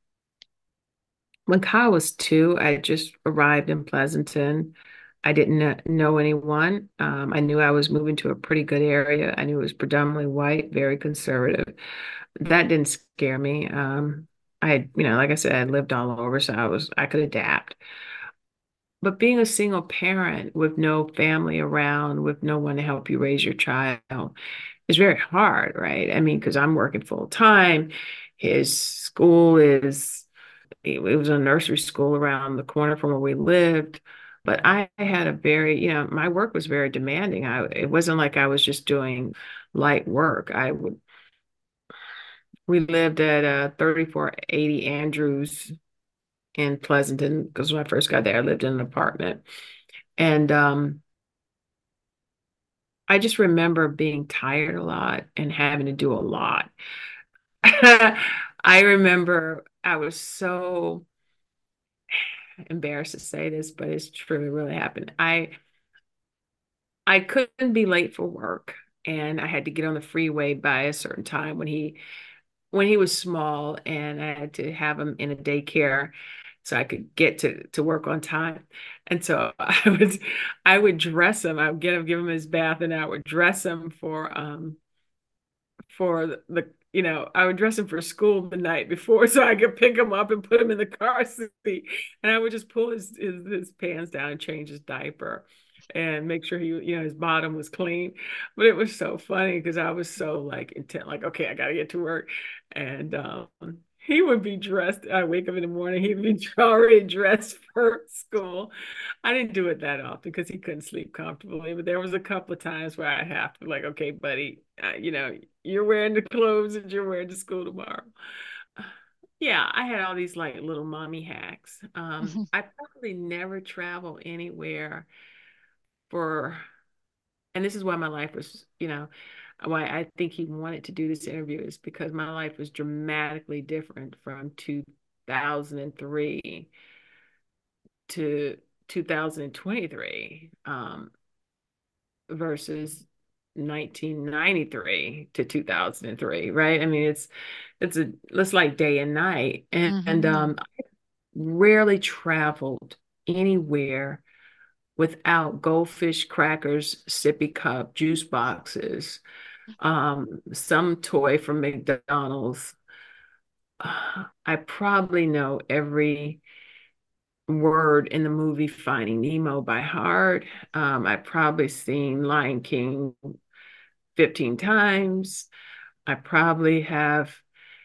when Kyle was two, I just arrived in Pleasanton. I didn't kn- know anyone. Um, I knew I was moving to a pretty good area. I knew it was predominantly white, very conservative. That didn't scare me. Um, I had, you know, like I said, I lived all over, so I was I could adapt. But being a single parent with no family around, with no one to help you raise your child, is very hard, right? I mean, because I'm working full time. His school is, it was a nursery school around the corner from where we lived. But I had a very, you know, my work was very demanding. I it wasn't like I was just doing light work. I would we lived at uh thirty-four eighty Andrews in Pleasanton because when I first got there, I lived in an apartment. And um I just remember being tired a lot and having to do a lot. I remember I was so embarrassed to say this, but it's true. It really happened. I I couldn't be late for work, and I had to get on the freeway by a certain time when he when he was small, and I had to have him in a daycare so I could get to to work on time. And so I was I would dress him. I would get him, give him his bath, and I would dress him for um for the, the you know, I would dress him for school the night before so I could pick him up and put him in the car seat. And I would just pull his his, his pants down and change his diaper and make sure he, you know, his bottom was clean. But it was so funny because I was so like intent, like, okay, I gotta get to work. And um he would be dressed. I wake up in the morning, he'd be already dressed for school. I didn't do it that often because he couldn't sleep comfortably, but there was a couple of times where I have to like, okay, buddy, uh, you know, you're wearing the clothes that you're wearing to school tomorrow. Yeah, I had all these like little mommy hacks. Um, Mhm. I probably never travel anywhere for, and this is why my life was, you know, why I think he wanted to do this interview is because my life was dramatically different from two thousand three to two thousand twenty-three. Um, versus nineteen ninety-three to two thousand three, right? I mean, it's it's a it's like day and night. And, and Mhm. um I rarely traveled anywhere without goldfish crackers, sippy cup, juice boxes, um, some toy from McDonald's. Uh, I probably know every word in the movie Finding Nemo by heart. Um, I've probably seen Lion King fifteen times. I probably have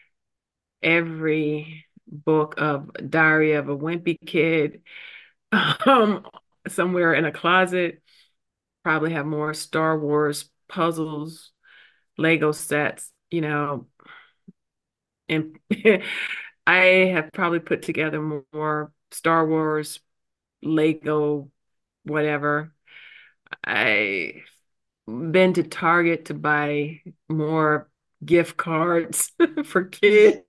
every book of Diary of a Wimpy Kid um, somewhere in a closet. Probably have more Star Wars puzzles, Lego sets, you know, and I have probably put together more Star Wars, Lego, whatever. I been to Target to buy more gift cards for kids.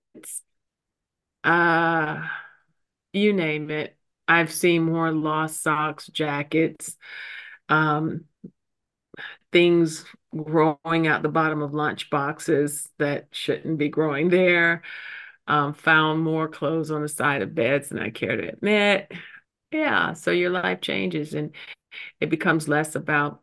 Uh, you name it. I've seen more lost socks, jackets, um, things growing out the bottom of lunch boxes that shouldn't be growing there. Um, found more clothes on the side of beds than I care to admit. Yeah, so your life changes and it becomes less about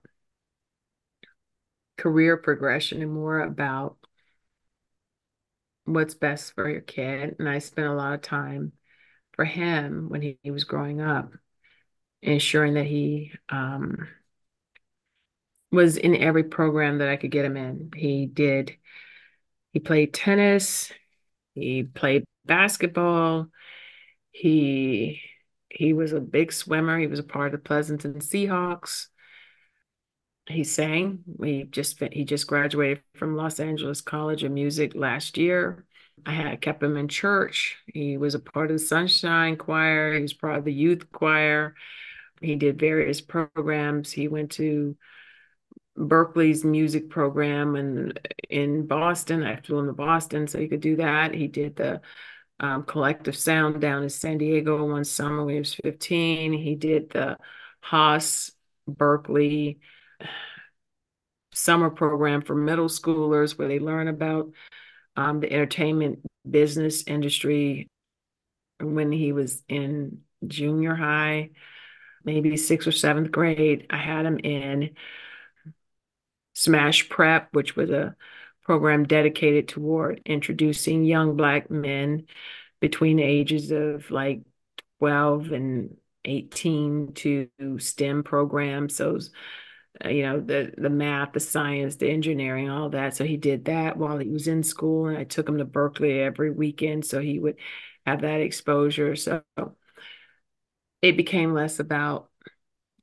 career progression and more about what's best for your kid. And I spent a lot of time for him when he, he was growing up, ensuring that he um, was in every program that I could get him in. He did, he played tennis, he played basketball, he he was a big swimmer, he was a part of the Pleasanton Seahawks. He sang. We just he just graduated from Los Angeles College of Music last year. I had kept him in church. He was a part of the Sunshine Choir. He was part of the youth choir. He did various programs. He went to Berkeley's music program and in Boston. I flew him to Boston so he could do that. He did the um, Collective Sound down in San Diego one summer when he was fifteen. He did the Haas Berkeley summer program for middle schoolers where they learn about um, the entertainment business industry when he was in junior high, maybe sixth or seventh grade. I had him in Smash Prep, which was a program dedicated toward introducing young Black men between the ages of like twelve and eighteen to STEM programs. So, uh, you know, the the math, the science, the engineering, all that. So he did that while he was in school, and I took him to Berkeley every weekend so he would have that exposure. So it became less about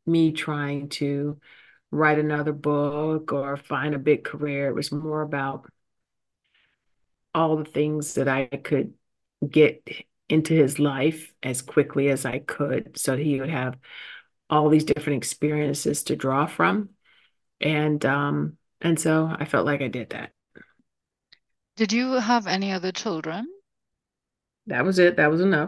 me trying to write another book or find a big career. It was more about all the things that I could get into his life as quickly as I could so he would have all these different experiences to draw from. And um and so I felt like I did that. Did you have any other children? That was it. That was enough.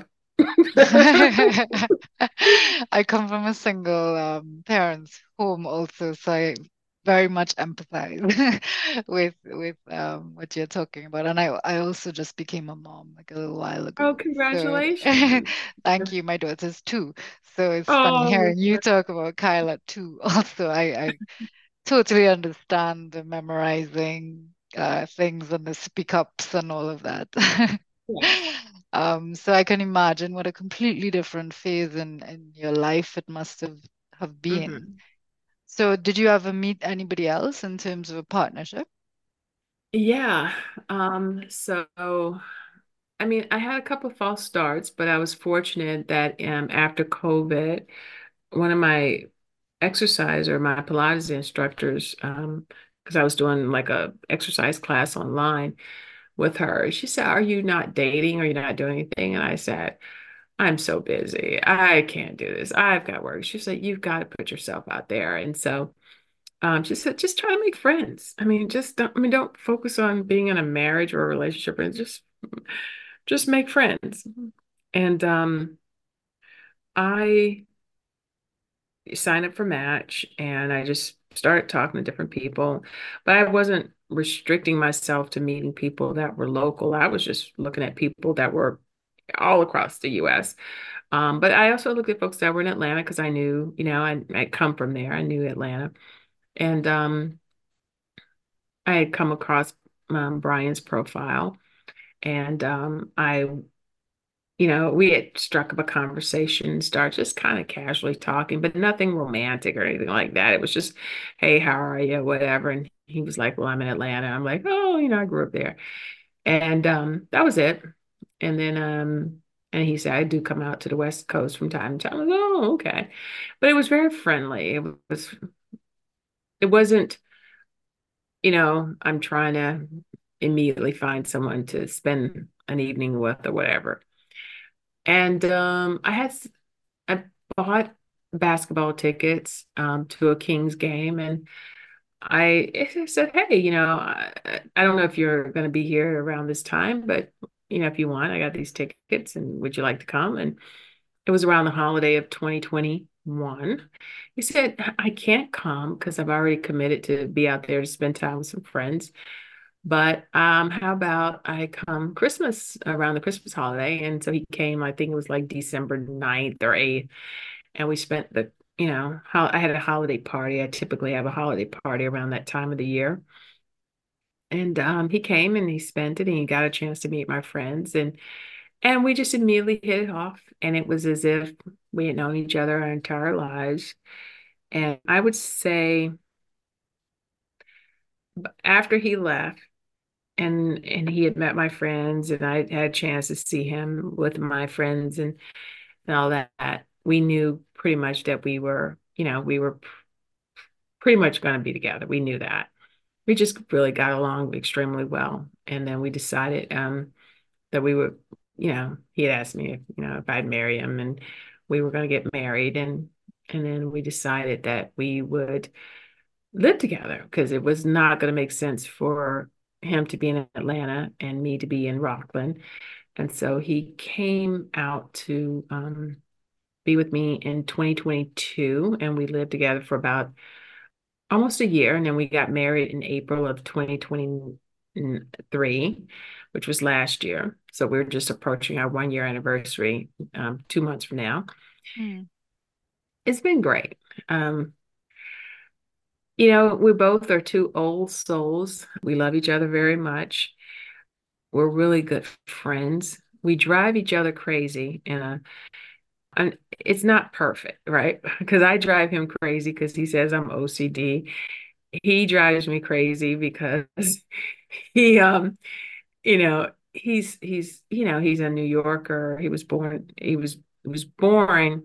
I come from a single um, parents' home also, so I very much empathize with with um, what you're talking about. And I I also just became a mom like a little while Oh, ago. So congratulations. thank you. My daughter's two. So it's funny Oh, hearing you talk about Kyla too. Also, I, I totally understand the memorizing uh, things and the speak ups and all of that. yes. Um, so I can imagine what a completely different phase in, in your life it must have have been. Hmm. So did you ever meet anybody else in terms of a partnership? Yeah. Um, so I mean, I had a couple of false starts, but I was fortunate that um after COVID, one of my exercise or my Pilates instructors, um, because I was doing like a exercise class online with her, she said, "Are you not dating? Are you not doing anything?" And I said, "I'm so busy. I can't do this. I've got work." She said, "You've got to put yourself out there." And so um, she said, just try to make friends. I mean, just don't, I mean, don't focus on being in a marriage or a relationship and just just make friends. And um, I signed up for Match and I just started talking to different people, but I wasn't restricting myself to meeting people that were local. I was just looking at people that were all across the U S. Um, but I also looked at folks that were in Atlanta because I knew, you know, I I come from there. I knew Atlanta. And um, I had come across um, Brian's profile and um, I you know, we had struck up a conversation, start just kind of casually talking, but nothing romantic or anything like that. It was just, hey, how are you? Whatever. And he was like, well, I'm in Atlanta. I'm like, oh, you know, I grew up there. And um, that was it. And then um, and he said, I do come out to the West Coast from time to time. I was, oh, okay. But it was very friendly. It was, it wasn't, you know, I'm trying to immediately find someone to spend an evening with or whatever. And um, I had I bought basketball tickets um, to a Kings game, and I, I said, "Hey, you know, I, I don't know if you're going to be here around this time, but you know, if you want, I got these tickets, and would you like to come?" And it was around the holiday of twenty twenty-one. He said, "I can't come because I've already committed to be out there to spend time with some friends. But um, how about I come Christmas around the Christmas holiday?" And so he came, I think it was like December ninth or eighth and we spent the, you know, how I had a holiday party. I typically have a holiday party around that time of the year. And um, he came and he spent it and he got a chance to meet my friends and and we just immediately hit it off. And it was as if we had known each other our entire lives. And I would say after he left and and he had met my friends and I had a chance to see him with my friends and, and all that, we knew pretty much that we were, you know, we were pretty much going to be together. We knew that. We just really got along extremely well. And then we decided um, that we would, you know, he had asked me if, you know, if I'd marry him and we were going to get married. And, and then we decided that we would live together because it was not going to make sense for him to be in Atlanta and me to be in Rockland. And so he came out to um, be with me in twenty twenty-two and we lived together for about almost a year. And then we got married in April of twenty twenty-three, which was last year. So we're just approaching our one year anniversary um, two months from now. Mm. It's been great. Um, you know, we both are two old souls. We love each other very much. We're really good friends. We drive each other crazy in a and it's not perfect, right? Because I drive him crazy because he says I'm O C D. He drives me crazy because he um you know he's he's you know he's a New Yorker. He was born he was he was born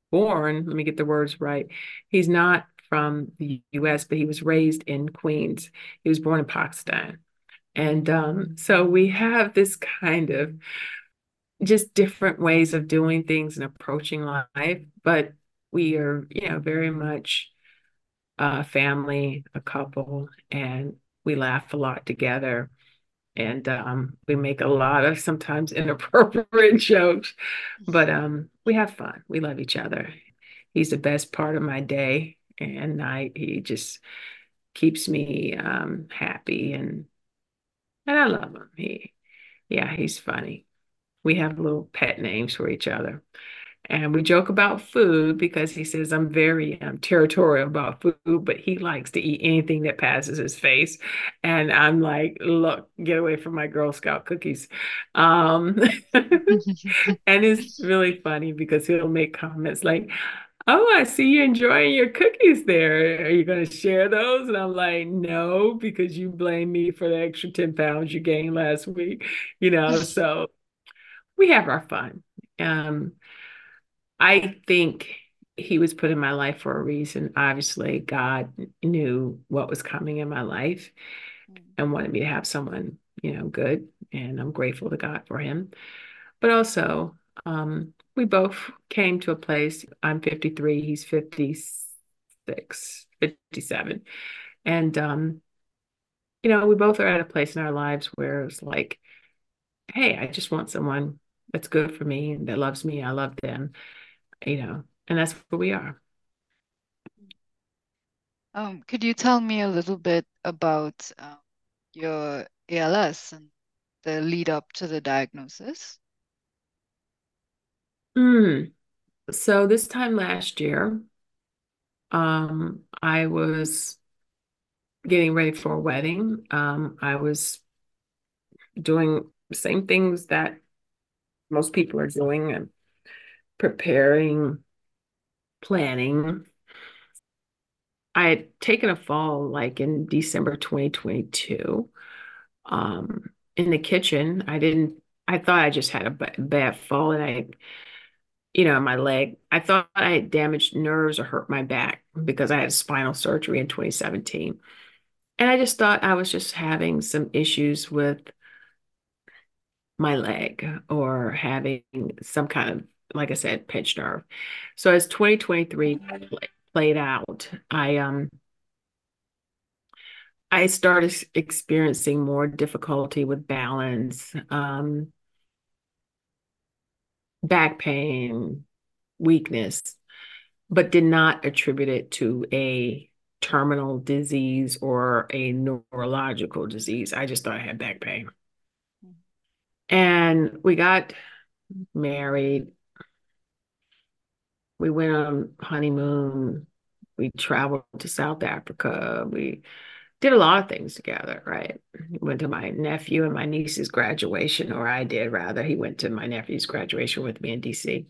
born, let me get the words right. He's not from the U S, but he was raised in Queens. He was born in Pakistan. And um, so we have this kind of just different ways of doing things and approaching life, but we are, you know, very much a family, a couple, and we laugh a lot together. And um, we make a lot of sometimes inappropriate jokes, but um, we have fun. We love each other. He's the best part of my day and night. He just keeps me um, happy, and and I love him. He, yeah, he's funny. We have little pet names for each other. And we joke about food because he says I'm very um, territorial about food, but he likes to eat anything that passes his face. And I'm like, look, get away from my Girl Scout cookies. Um, and it's really funny because he'll make comments like, oh, I see you enjoying your cookies there. Are you going to share those? And I'm like, no, because you blame me for the extra ten pounds you gained last week. You know, so we have our fun. Um, I think he was put in my life for a reason. Obviously, God knew what was coming in my life and wanted me to have someone, you know, good. And I'm grateful to God for him. But also, um, we both came to a place. I'm fifty-three, he's fifty-six, fifty-seven. And, um, you know, we both are at a place in our lives where it's like, hey, I just want someone that's good for me and that loves me. I love them, you know, and that's where we are. Um, could you tell me a little bit about uh, your A L S and the lead up to the diagnosis? Mm. So this time last year, um, I was getting ready for a wedding. Um, I was doing the same things that most people are doing and preparing, planning. I had taken a fall like in December twenty twenty-two. Um, in the kitchen, I didn't, I thought I just had a ba- bad fall and I, you know, my leg, I thought I had damaged nerves or hurt my back because I had spinal surgery in twenty seventeen. And I just thought I was just having some issues with my leg or having some kind of, like I said, pinched nerve. So as twenty twenty-three pl- played out, I um I started experiencing more difficulty with balance, um, back pain, weakness, but did not attribute it to a terminal disease or a neurological disease. I just thought I had back pain. And we got married. We went on honeymoon. We traveled to South Africa. We did a lot of things together, right? We went to my nephew and my niece's graduation, or I did rather. He went to my nephew's graduation with me in D C.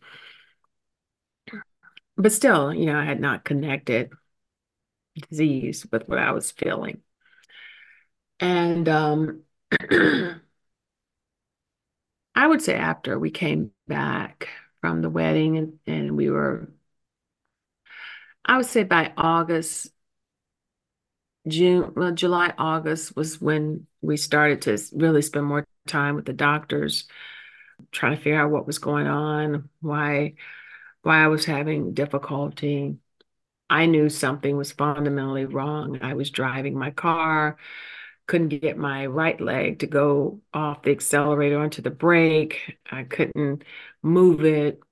But still, you know, I had not connected disease with what I was feeling. And um, I would say after we came back from the wedding and, and we were, I would say by August, June, well, July, August was when we started to really spend more time with the doctors, trying to figure out what was going on, why, why I was having difficulty. I knew something was fundamentally wrong. I was driving my car, couldn't get my right leg to go off the accelerator onto the brake. I couldn't move it.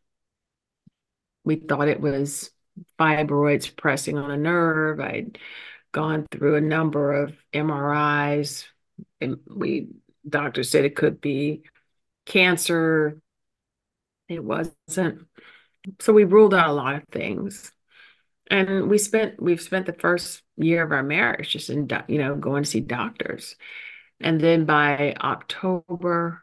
We thought it was fibroids pressing on a nerve. I'd gone through a number of M R Is, and we doctors said it could be cancer. It wasn't. So we ruled out a lot of things. And we spent we've spent the first year of our marriage just in doc- you know going to see doctors. And then by October,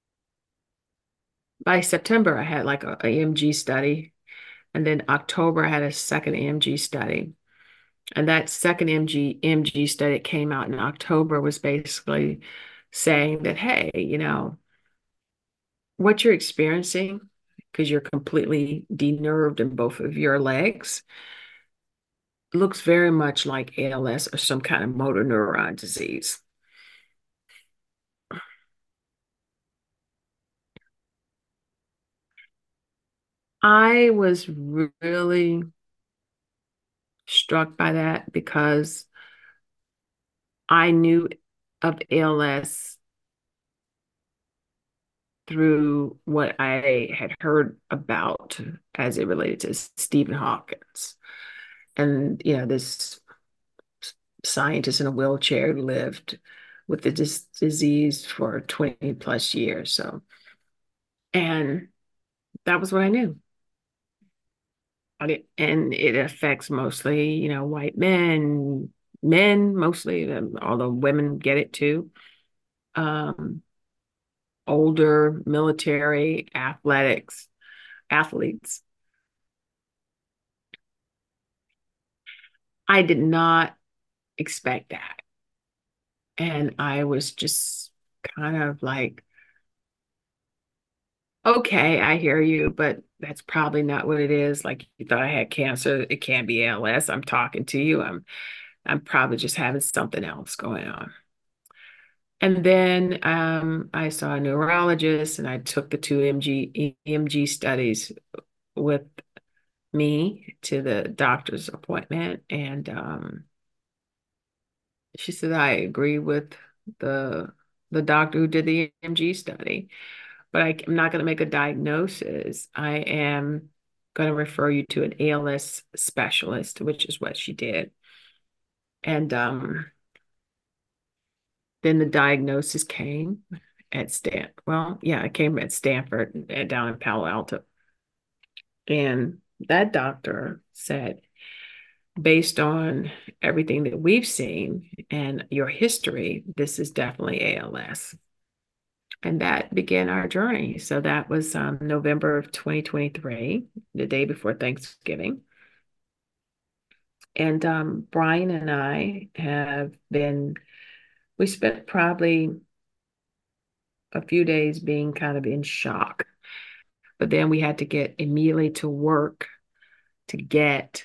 by September, I had like a, a E M G study. And then October, I had a second E M G study. And that second M G, M G study that came out in October was basically saying that, hey, you know, what you're experiencing because you're completely denerved in both of your legs. Looks very much like A L S or some kind of motor neuron disease. I was really struck by that because I knew of A L S through what I had heard about as it related to Stephen Hawkins. And, you know, this scientist in a wheelchair who lived with the dis disease for twenty plus years. So, and that was what I knew. And it affects mostly, you know, white men, men mostly, um, although women get it too. Um, older military athletics, athletes. I did not expect that. And I was just kind of like, okay, I hear you, but that's probably not what it is. Like you thought I had cancer, it can't be A L S. I'm talking to you. I'm I'm probably just having something else going on. And then um, I saw a neurologist and I took the two M G, E M G studies with me to the doctor's appointment. And um, she said, I agree with the the doctor who did the E M G study, but I, I'm not going to make a diagnosis. I am going to refer you to an A L S specialist, which is what she did. And um, then the diagnosis came at Stan. Well, yeah, it came at Stanford uh, down in Palo Alto. And that doctor said, based on everything that we've seen and your history, this is definitely A L S. And that began our journey. So that was um, November of twenty twenty-three, the day before Thanksgiving. And um, Brian and I have been, we spent probably a few days being kind of in shock. But then we had to get immediately to work to get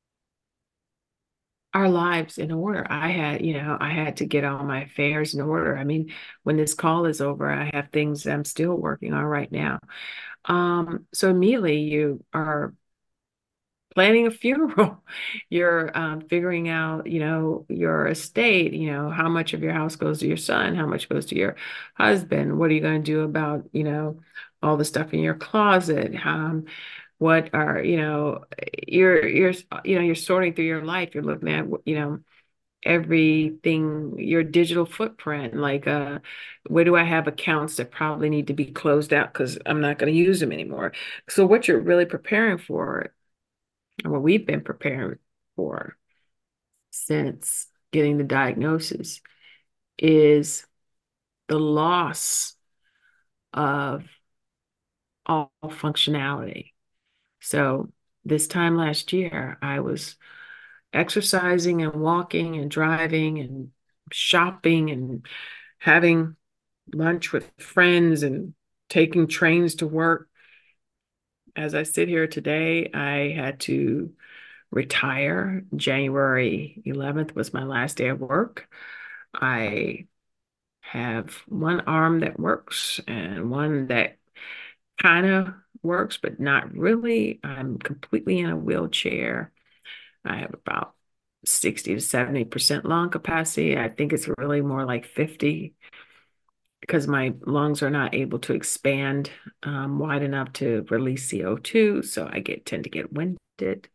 our lives in order. I had, you know, I had to get all my affairs in order. I mean, when this call is over, I have things I'm still working on right now. Um, so immediately you are planning a funeral. You're um, figuring out, you know, your estate, you know, how much of your house goes to your son, how much goes to your husband. What are you going to do about, you know, all the stuff in your closet? Um, what are, you know, you're, you're, you know, you're sorting through your life. You're looking at, you know, everything, your digital footprint, like uh, where do I have accounts that probably need to be closed out because I'm not going to use them anymore. So what you're really preparing for, and what we've been preparing for since getting the diagnosis, is the loss of all functionality. So this time last year, I was exercising and walking and driving and shopping and having lunch with friends and taking trains to work. As I sit here today, I had to retire. January eleventh was my last day of work. I have one arm that works and one that kind of works, but not really. I'm completely in a wheelchair. I have about sixty to seventy percent lung capacity. I think it's really more like fifty because my lungs are not able to expand um, wide enough to release C O two. So I get tend to get winded.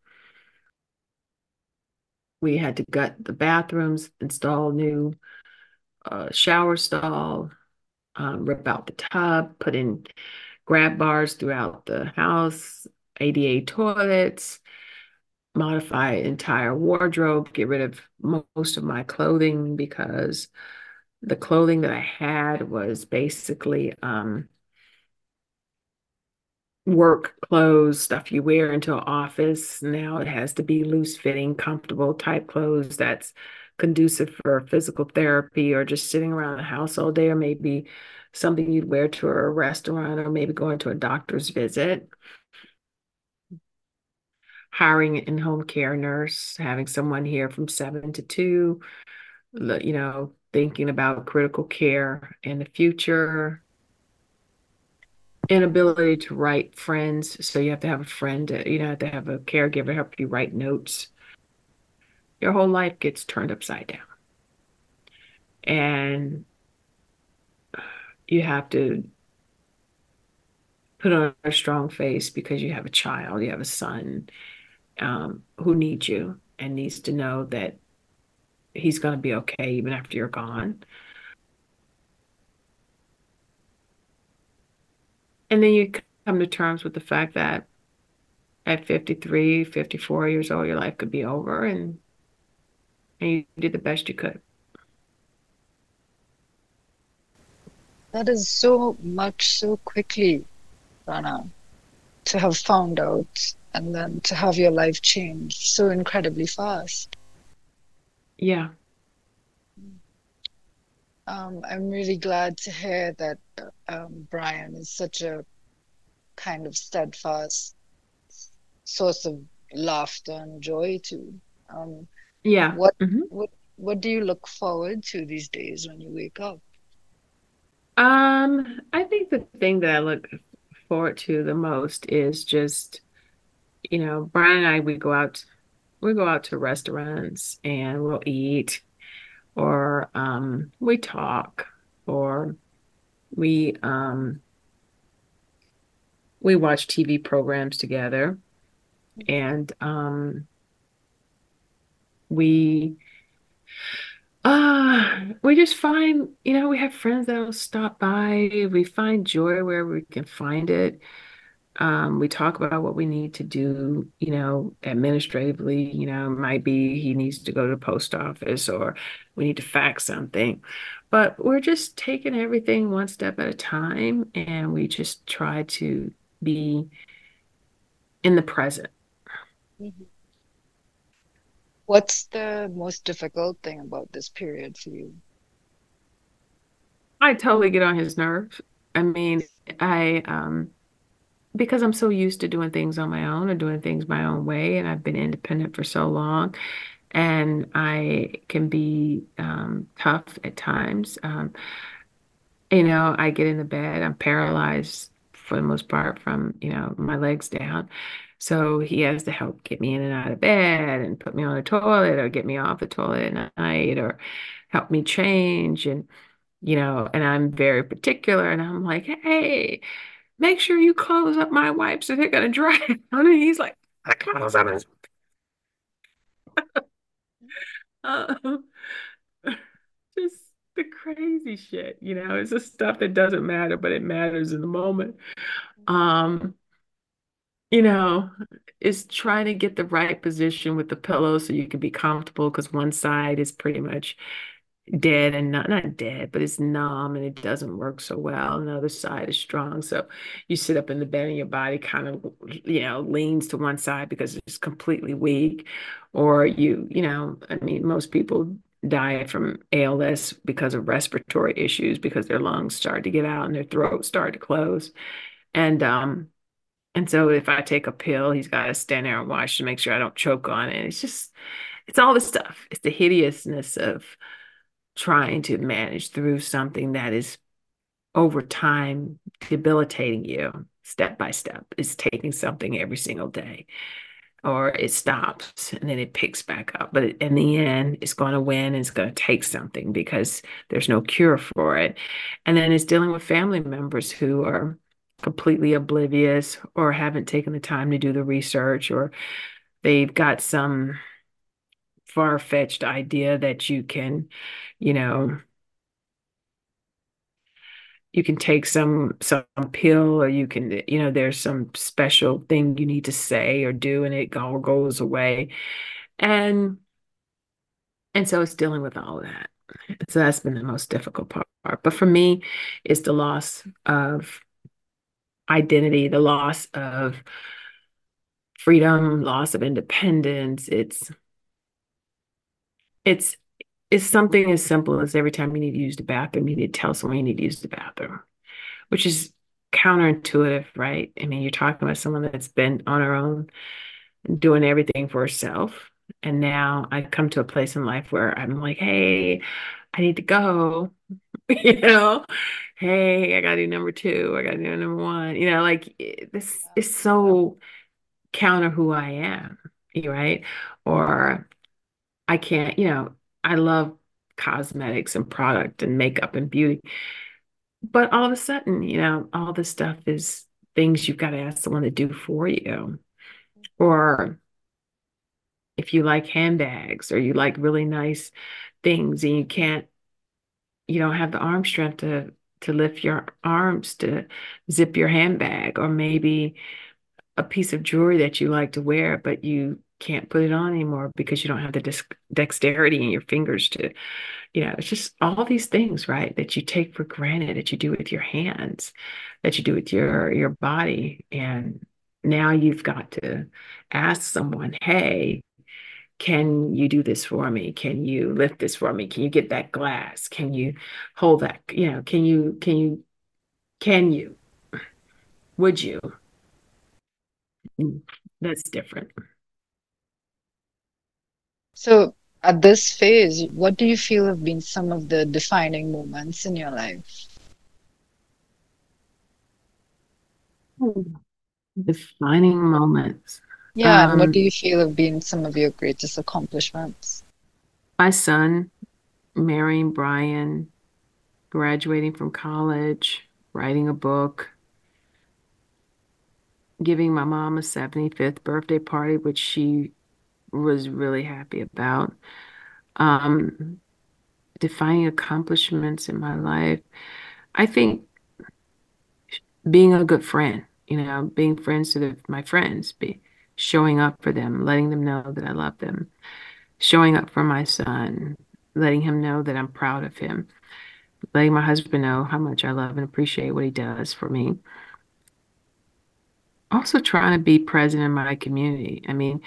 We had to gut the bathrooms, install new uh, shower stall, um, rip out the tub, put in grab bars throughout the house, A D A toilets, modify entire wardrobe, get rid of most of my clothing because the clothing that I had was basically um, work clothes, stuff you wear into an office. Now it has to be loose fitting, comfortable type clothes that's conducive for physical therapy or just sitting around the house all day, or maybe something you'd wear to a restaurant or maybe going to a doctor's visit. Hiring an in-home care nurse, having someone here from seven to two, you know, thinking about critical care in the future, inability to write friends. So you have to have a friend, uh, you know, have to have a caregiver help you write notes. Your whole life gets turned upside down. And you have to put on a strong face because you have a child, you have a son um, who needs you and needs to know that he's going to be okay even after you're gone. And then you come to terms with the fact that at fifty-three, fifty-four years old, your life could be over and, and you did the best you could. That is so much so quickly, Rana, to have found out and then to have your life change so incredibly fast. Yeah. Um, I'm really glad to hear that um, Brian is such a kind of steadfast source of laughter and joy too. Um, Yeah. what hmm what what do you look forward to these days when you wake up? Um, I think the thing that I look forward to the most is just, you know, Brian and I, we go out, we go out to restaurants and we'll eat, or um, we talk, or we um, we watch T V programs together, and um, we uh we just find, you know, we have friends that'll stop by. We find joy where we can find it. Um, we talk about what we need to do, you know, administratively. You know, it might be he needs to go to the post office or we need to fax something. But we're just taking everything one step at a time and we just try to be in the present. Mhm. What's the most difficult thing about this period for you? I totally get on his nerves. I mean, I um because I'm so used to doing things on my own or doing things my own way, and I've been independent for so long, and I can be um, tough at times. Um, you know, I get in the bed, I'm paralyzed for the most part from, you know, my legs down. So he has to help get me in and out of bed and put me on the toilet or get me off the toilet at night or help me change. And, you know, and I'm very particular and I'm like, hey, make sure you close up my wipes so they're gonna dry out. And he's like, I close up his uh, just the crazy shit, you know, it's the stuff that doesn't matter, but it matters in the moment. Um, you know, it's trying to get the right position with the pillow so you can be comfortable because one side is pretty much dead and not not dead, but it's numb and it doesn't work so well. And the other side is strong. So you sit up in the bed and your body kind of, you know, leans to one side because it's completely weak. Or you, you know, I mean, most people die from A L S because of respiratory issues because their lungs start to give out and their throat start to close. And um, and so if I take a pill, he's got to stand there and watch to make sure I don't choke on it. It's just, it's all the stuff. It's the hideousness of trying to manage through something that is over time debilitating you step by step. It's taking something every single day, or it stops and then it picks back up. But in the end, it's going to win and it's going to take something because there's no cure for it. And then it's dealing with family members who are completely oblivious or haven't taken the time to do the research, or they've got some far-fetched idea that you can, you know, you can take some some pill or you can, you know, there's some special thing you need to say or do and it all goes away. And and so it's dealing with all of that. So that's been the most difficult part. But for me, it's the loss of identity, the loss of freedom, loss of independence. It's it's it's something as simple as every time you need to use the bathroom, you need to tell someone you need to use the bathroom, which is counterintuitive, right? I mean, you're talking about someone that's been on her own, doing everything for herself. And now I come to a place in life where I'm like, hey, I need to go, you know, hey, I got to do number two, I got to do number one, you know, like it- this is so counter who I am, you right? Or I can't, you know, I love cosmetics and product and makeup and beauty. But all of a sudden, you know, all this stuff is things you've got to ask someone to do for you. Or if you like handbags or you like really nice things and you can't, you don't have the arm strength to to lift your arms to zip your handbag, or maybe a piece of jewelry that you like to wear, but you can't put it on anymore because you don't have the dis dexterity in your fingers to, you know, it's just all these things, right, that you take for granted that you do with your hands, that you do with your your body. And now you've got to ask someone, hey, can you do this for me? Can you lift this for me? Can you get that glass? Can you hold that? You know, can you, can you, can you, would you? Mm, That's different. So at this phase, what do you feel have been some of the defining moments in your life? Hmm. Defining moments. Yeah, and what do Um, you feel have been some of your greatest accomplishments? my son marrying Brian, graduating from college, writing a book, giving my mom a seventy-fifth birthday party, which she was really happy about. Um, defining accomplishments in my life. I think being a good friend, you know, being friends to the, my friends, be showing up for them, letting them know that I love them, showing up for my son, letting him know that I'm proud of him, letting my husband know how much I love and appreciate what he does for me. Also trying to be present in my community. I mean,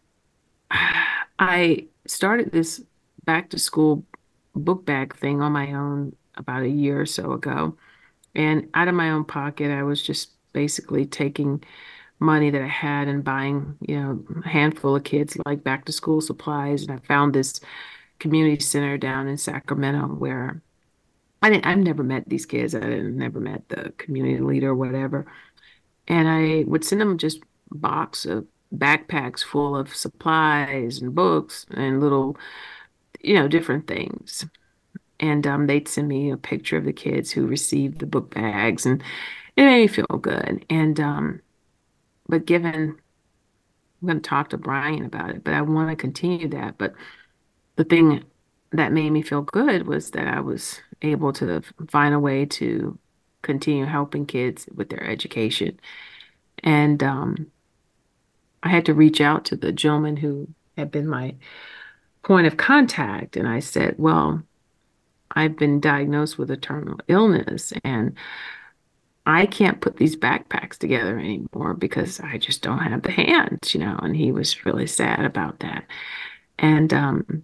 I started this back to school book bag thing on my own about a year or so ago. And out of my own pocket, I was just basically taking money that I had and buying, you know, a handful of kids like back to school supplies. And I found this community center down in Sacramento where I didn't, I've never met these kids. I didn't, never met the community leader or whatever. And I would send them just a box of backpacks full of supplies and books and little, you know, different things. And um, they'd send me a picture of the kids who received the book bags, and it made me feel good. And um, but given, I'm going to talk to Brian about it, but I want to continue that. But the thing that made me feel good was that I was able to find a way to continue helping kids with their education. And um, I had to reach out to the gentleman who had been my point of contact. And I said, well, I've been diagnosed with a terminal illness and I can't put these backpacks together anymore because I just don't have the hands, you know. And he was really sad about that. And um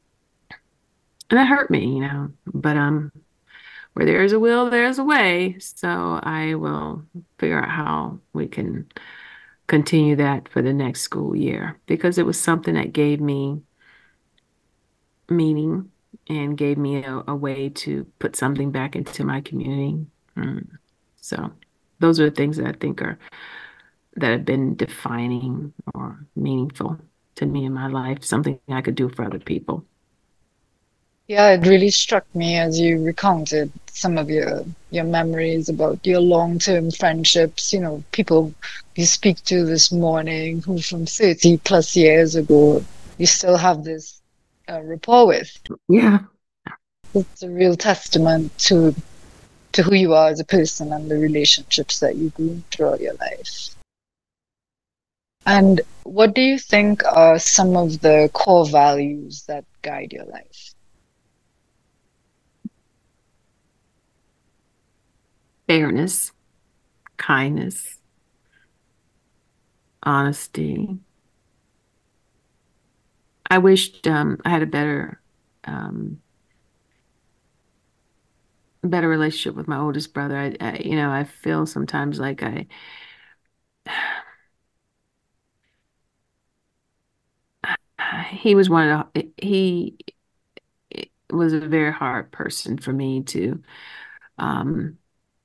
and that hurt me, you know. But um where there's a will, there's a way. So I will figure out how we can continue that for the next school year because it was something that gave me meaning and gave me a, a way to put something back into my community. Mm. So those are the things that I think are that have been defining or meaningful to me in my life, something I could do for other people. Yeah, it really struck me as you recounted some of your your memories about your long-term friendships, you know, people you speak to this morning who from thirty plus years ago you still have this uh, rapport with. Yeah. It's a real testament to to who you are as a person and the relationships that you grew throughout your life. And what do you think are some of the core values that guide your life? Fairness, kindness, honesty. I wished um, I had a better um, a better relationship with my oldest brother. I, I, you know, I feel sometimes like I, he was one of the, he was a very hard person for me to um,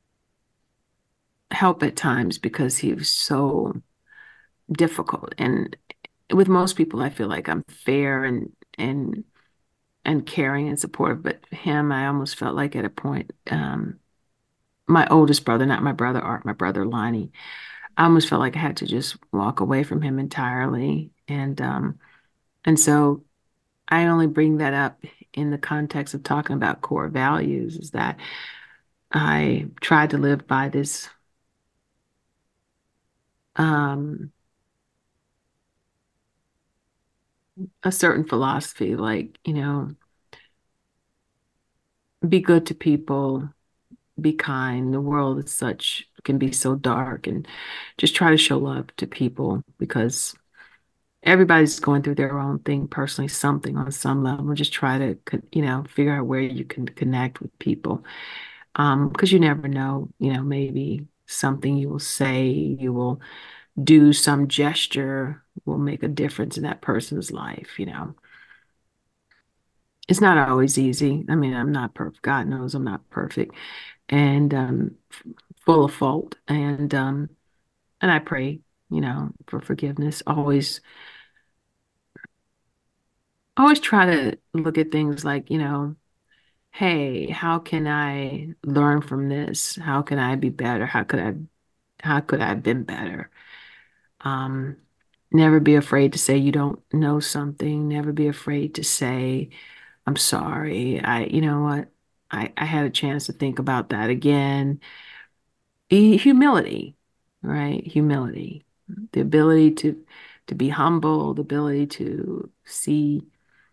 help at times because he was so difficult. And with most people, I feel like I'm fair and and and caring and supportive, but him, I almost felt like at a point, um, my oldest brother, not my brother Art, my brother Lonnie, I almost felt like I had to just walk away from him entirely. And um, and so I only bring that up in the context of talking about core values, is that I tried to live by this um, a certain philosophy, like, you know, be good to people, be kind. The world is such, can be so dark, and just try to show love to people because everybody's going through their own thing personally, something on some level. Just try to, you know, figure out where you can connect with people. Um, because you never know, you know, maybe something you will say, you will do, some gesture will make a difference in that person's life, you know. It's not always easy. I mean, I'm not perfect. God knows I'm not perfect and um, full of fault. And um, and I pray, you know, for forgiveness. Always, always try to look at things like, you know, hey, how can I learn from this? How can I be better? How could I, how could I have been better? Um, never be afraid to say you don't know something. Never be afraid to say, I'm sorry. I, you know what? I, I had a chance to think about that again. E- Humility, right? Humility, the ability to to be humble, the ability to see,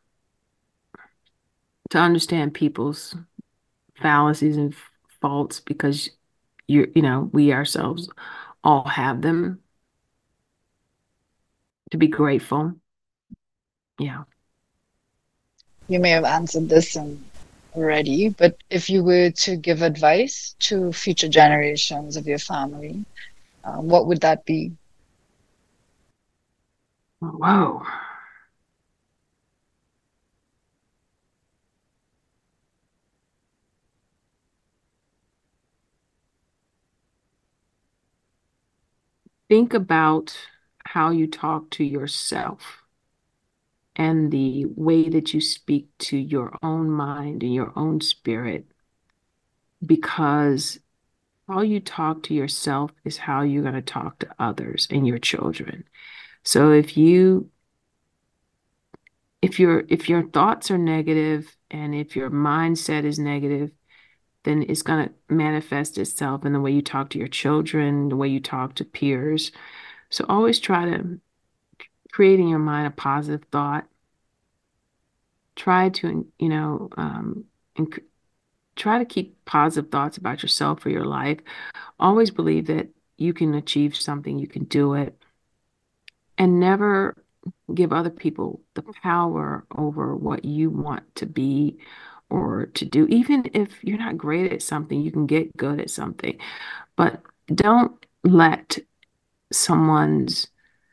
to understand people's fallacies and faults because you you know, we ourselves all have them, to be grateful. Yeah. You may have answered this in already, but if you were to give advice to future generations of your family, uh, what would that be? Whoa. Think about how you talk to yourself and the way that you speak to your own mind and your own spirit, because how you talk to yourself is how you're going to talk to others and your children. So if you if your if your thoughts are negative and if your mindset is negative, then it's going to manifest itself in the way you talk to your children, the way you talk to peers. So always try to create in your mind a positive thought. Try to, you know, um, inc- try to keep positive thoughts about yourself or your life. Always believe that you can achieve something, you can do it, and never give other people the power over what you want to be or to do. Even if you're not great at something, you can get good at something, but don't let someone's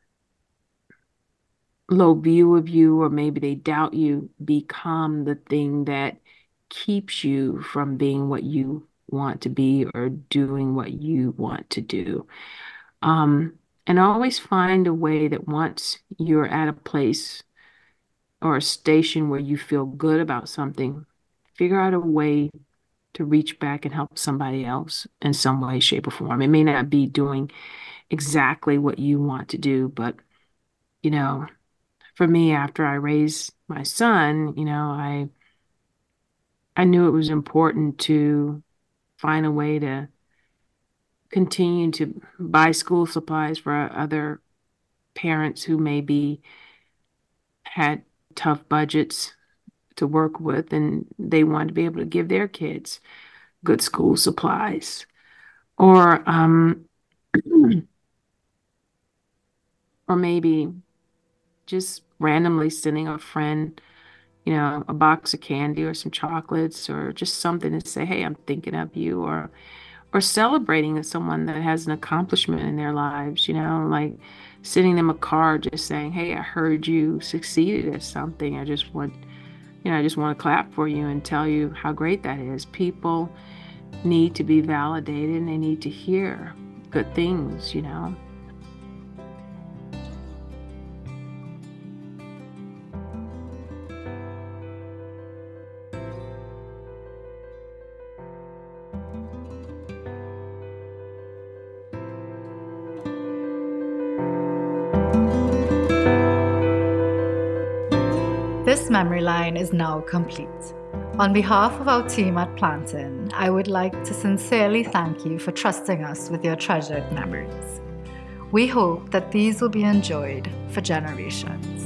low view of you, or maybe they doubt you, become the thing that keeps you from being what you want to be or doing what you want to do. Um, and always find a way that once you're at a place or a station where you feel good about something, figure out a way to reach back and help somebody else in some way, shape, or form. It may not be doing exactly what you want to do, but you know, for me, after I raised my son, you know, I I knew it was important to find a way to continue to buy school supplies for other parents who maybe had tough budgets to work with, and they wanted to be able to give their kids good school supplies. Or um, or maybe just randomly sending a friend you know, a box of candy or some chocolates or just something to say, hey, I'm thinking of you, or or celebrating someone that has an accomplishment in their lives, you know, like sending them a card just saying, hey, I heard you succeeded at something. I just want, you know, I just want to clap for you and tell you how great that is. People need to be validated and they need to hear good things, you know. This memory line is now complete. On behalf of our team at Plantin, I would like to sincerely thank you for trusting us with your treasured memories. We hope that these will be enjoyed for generations.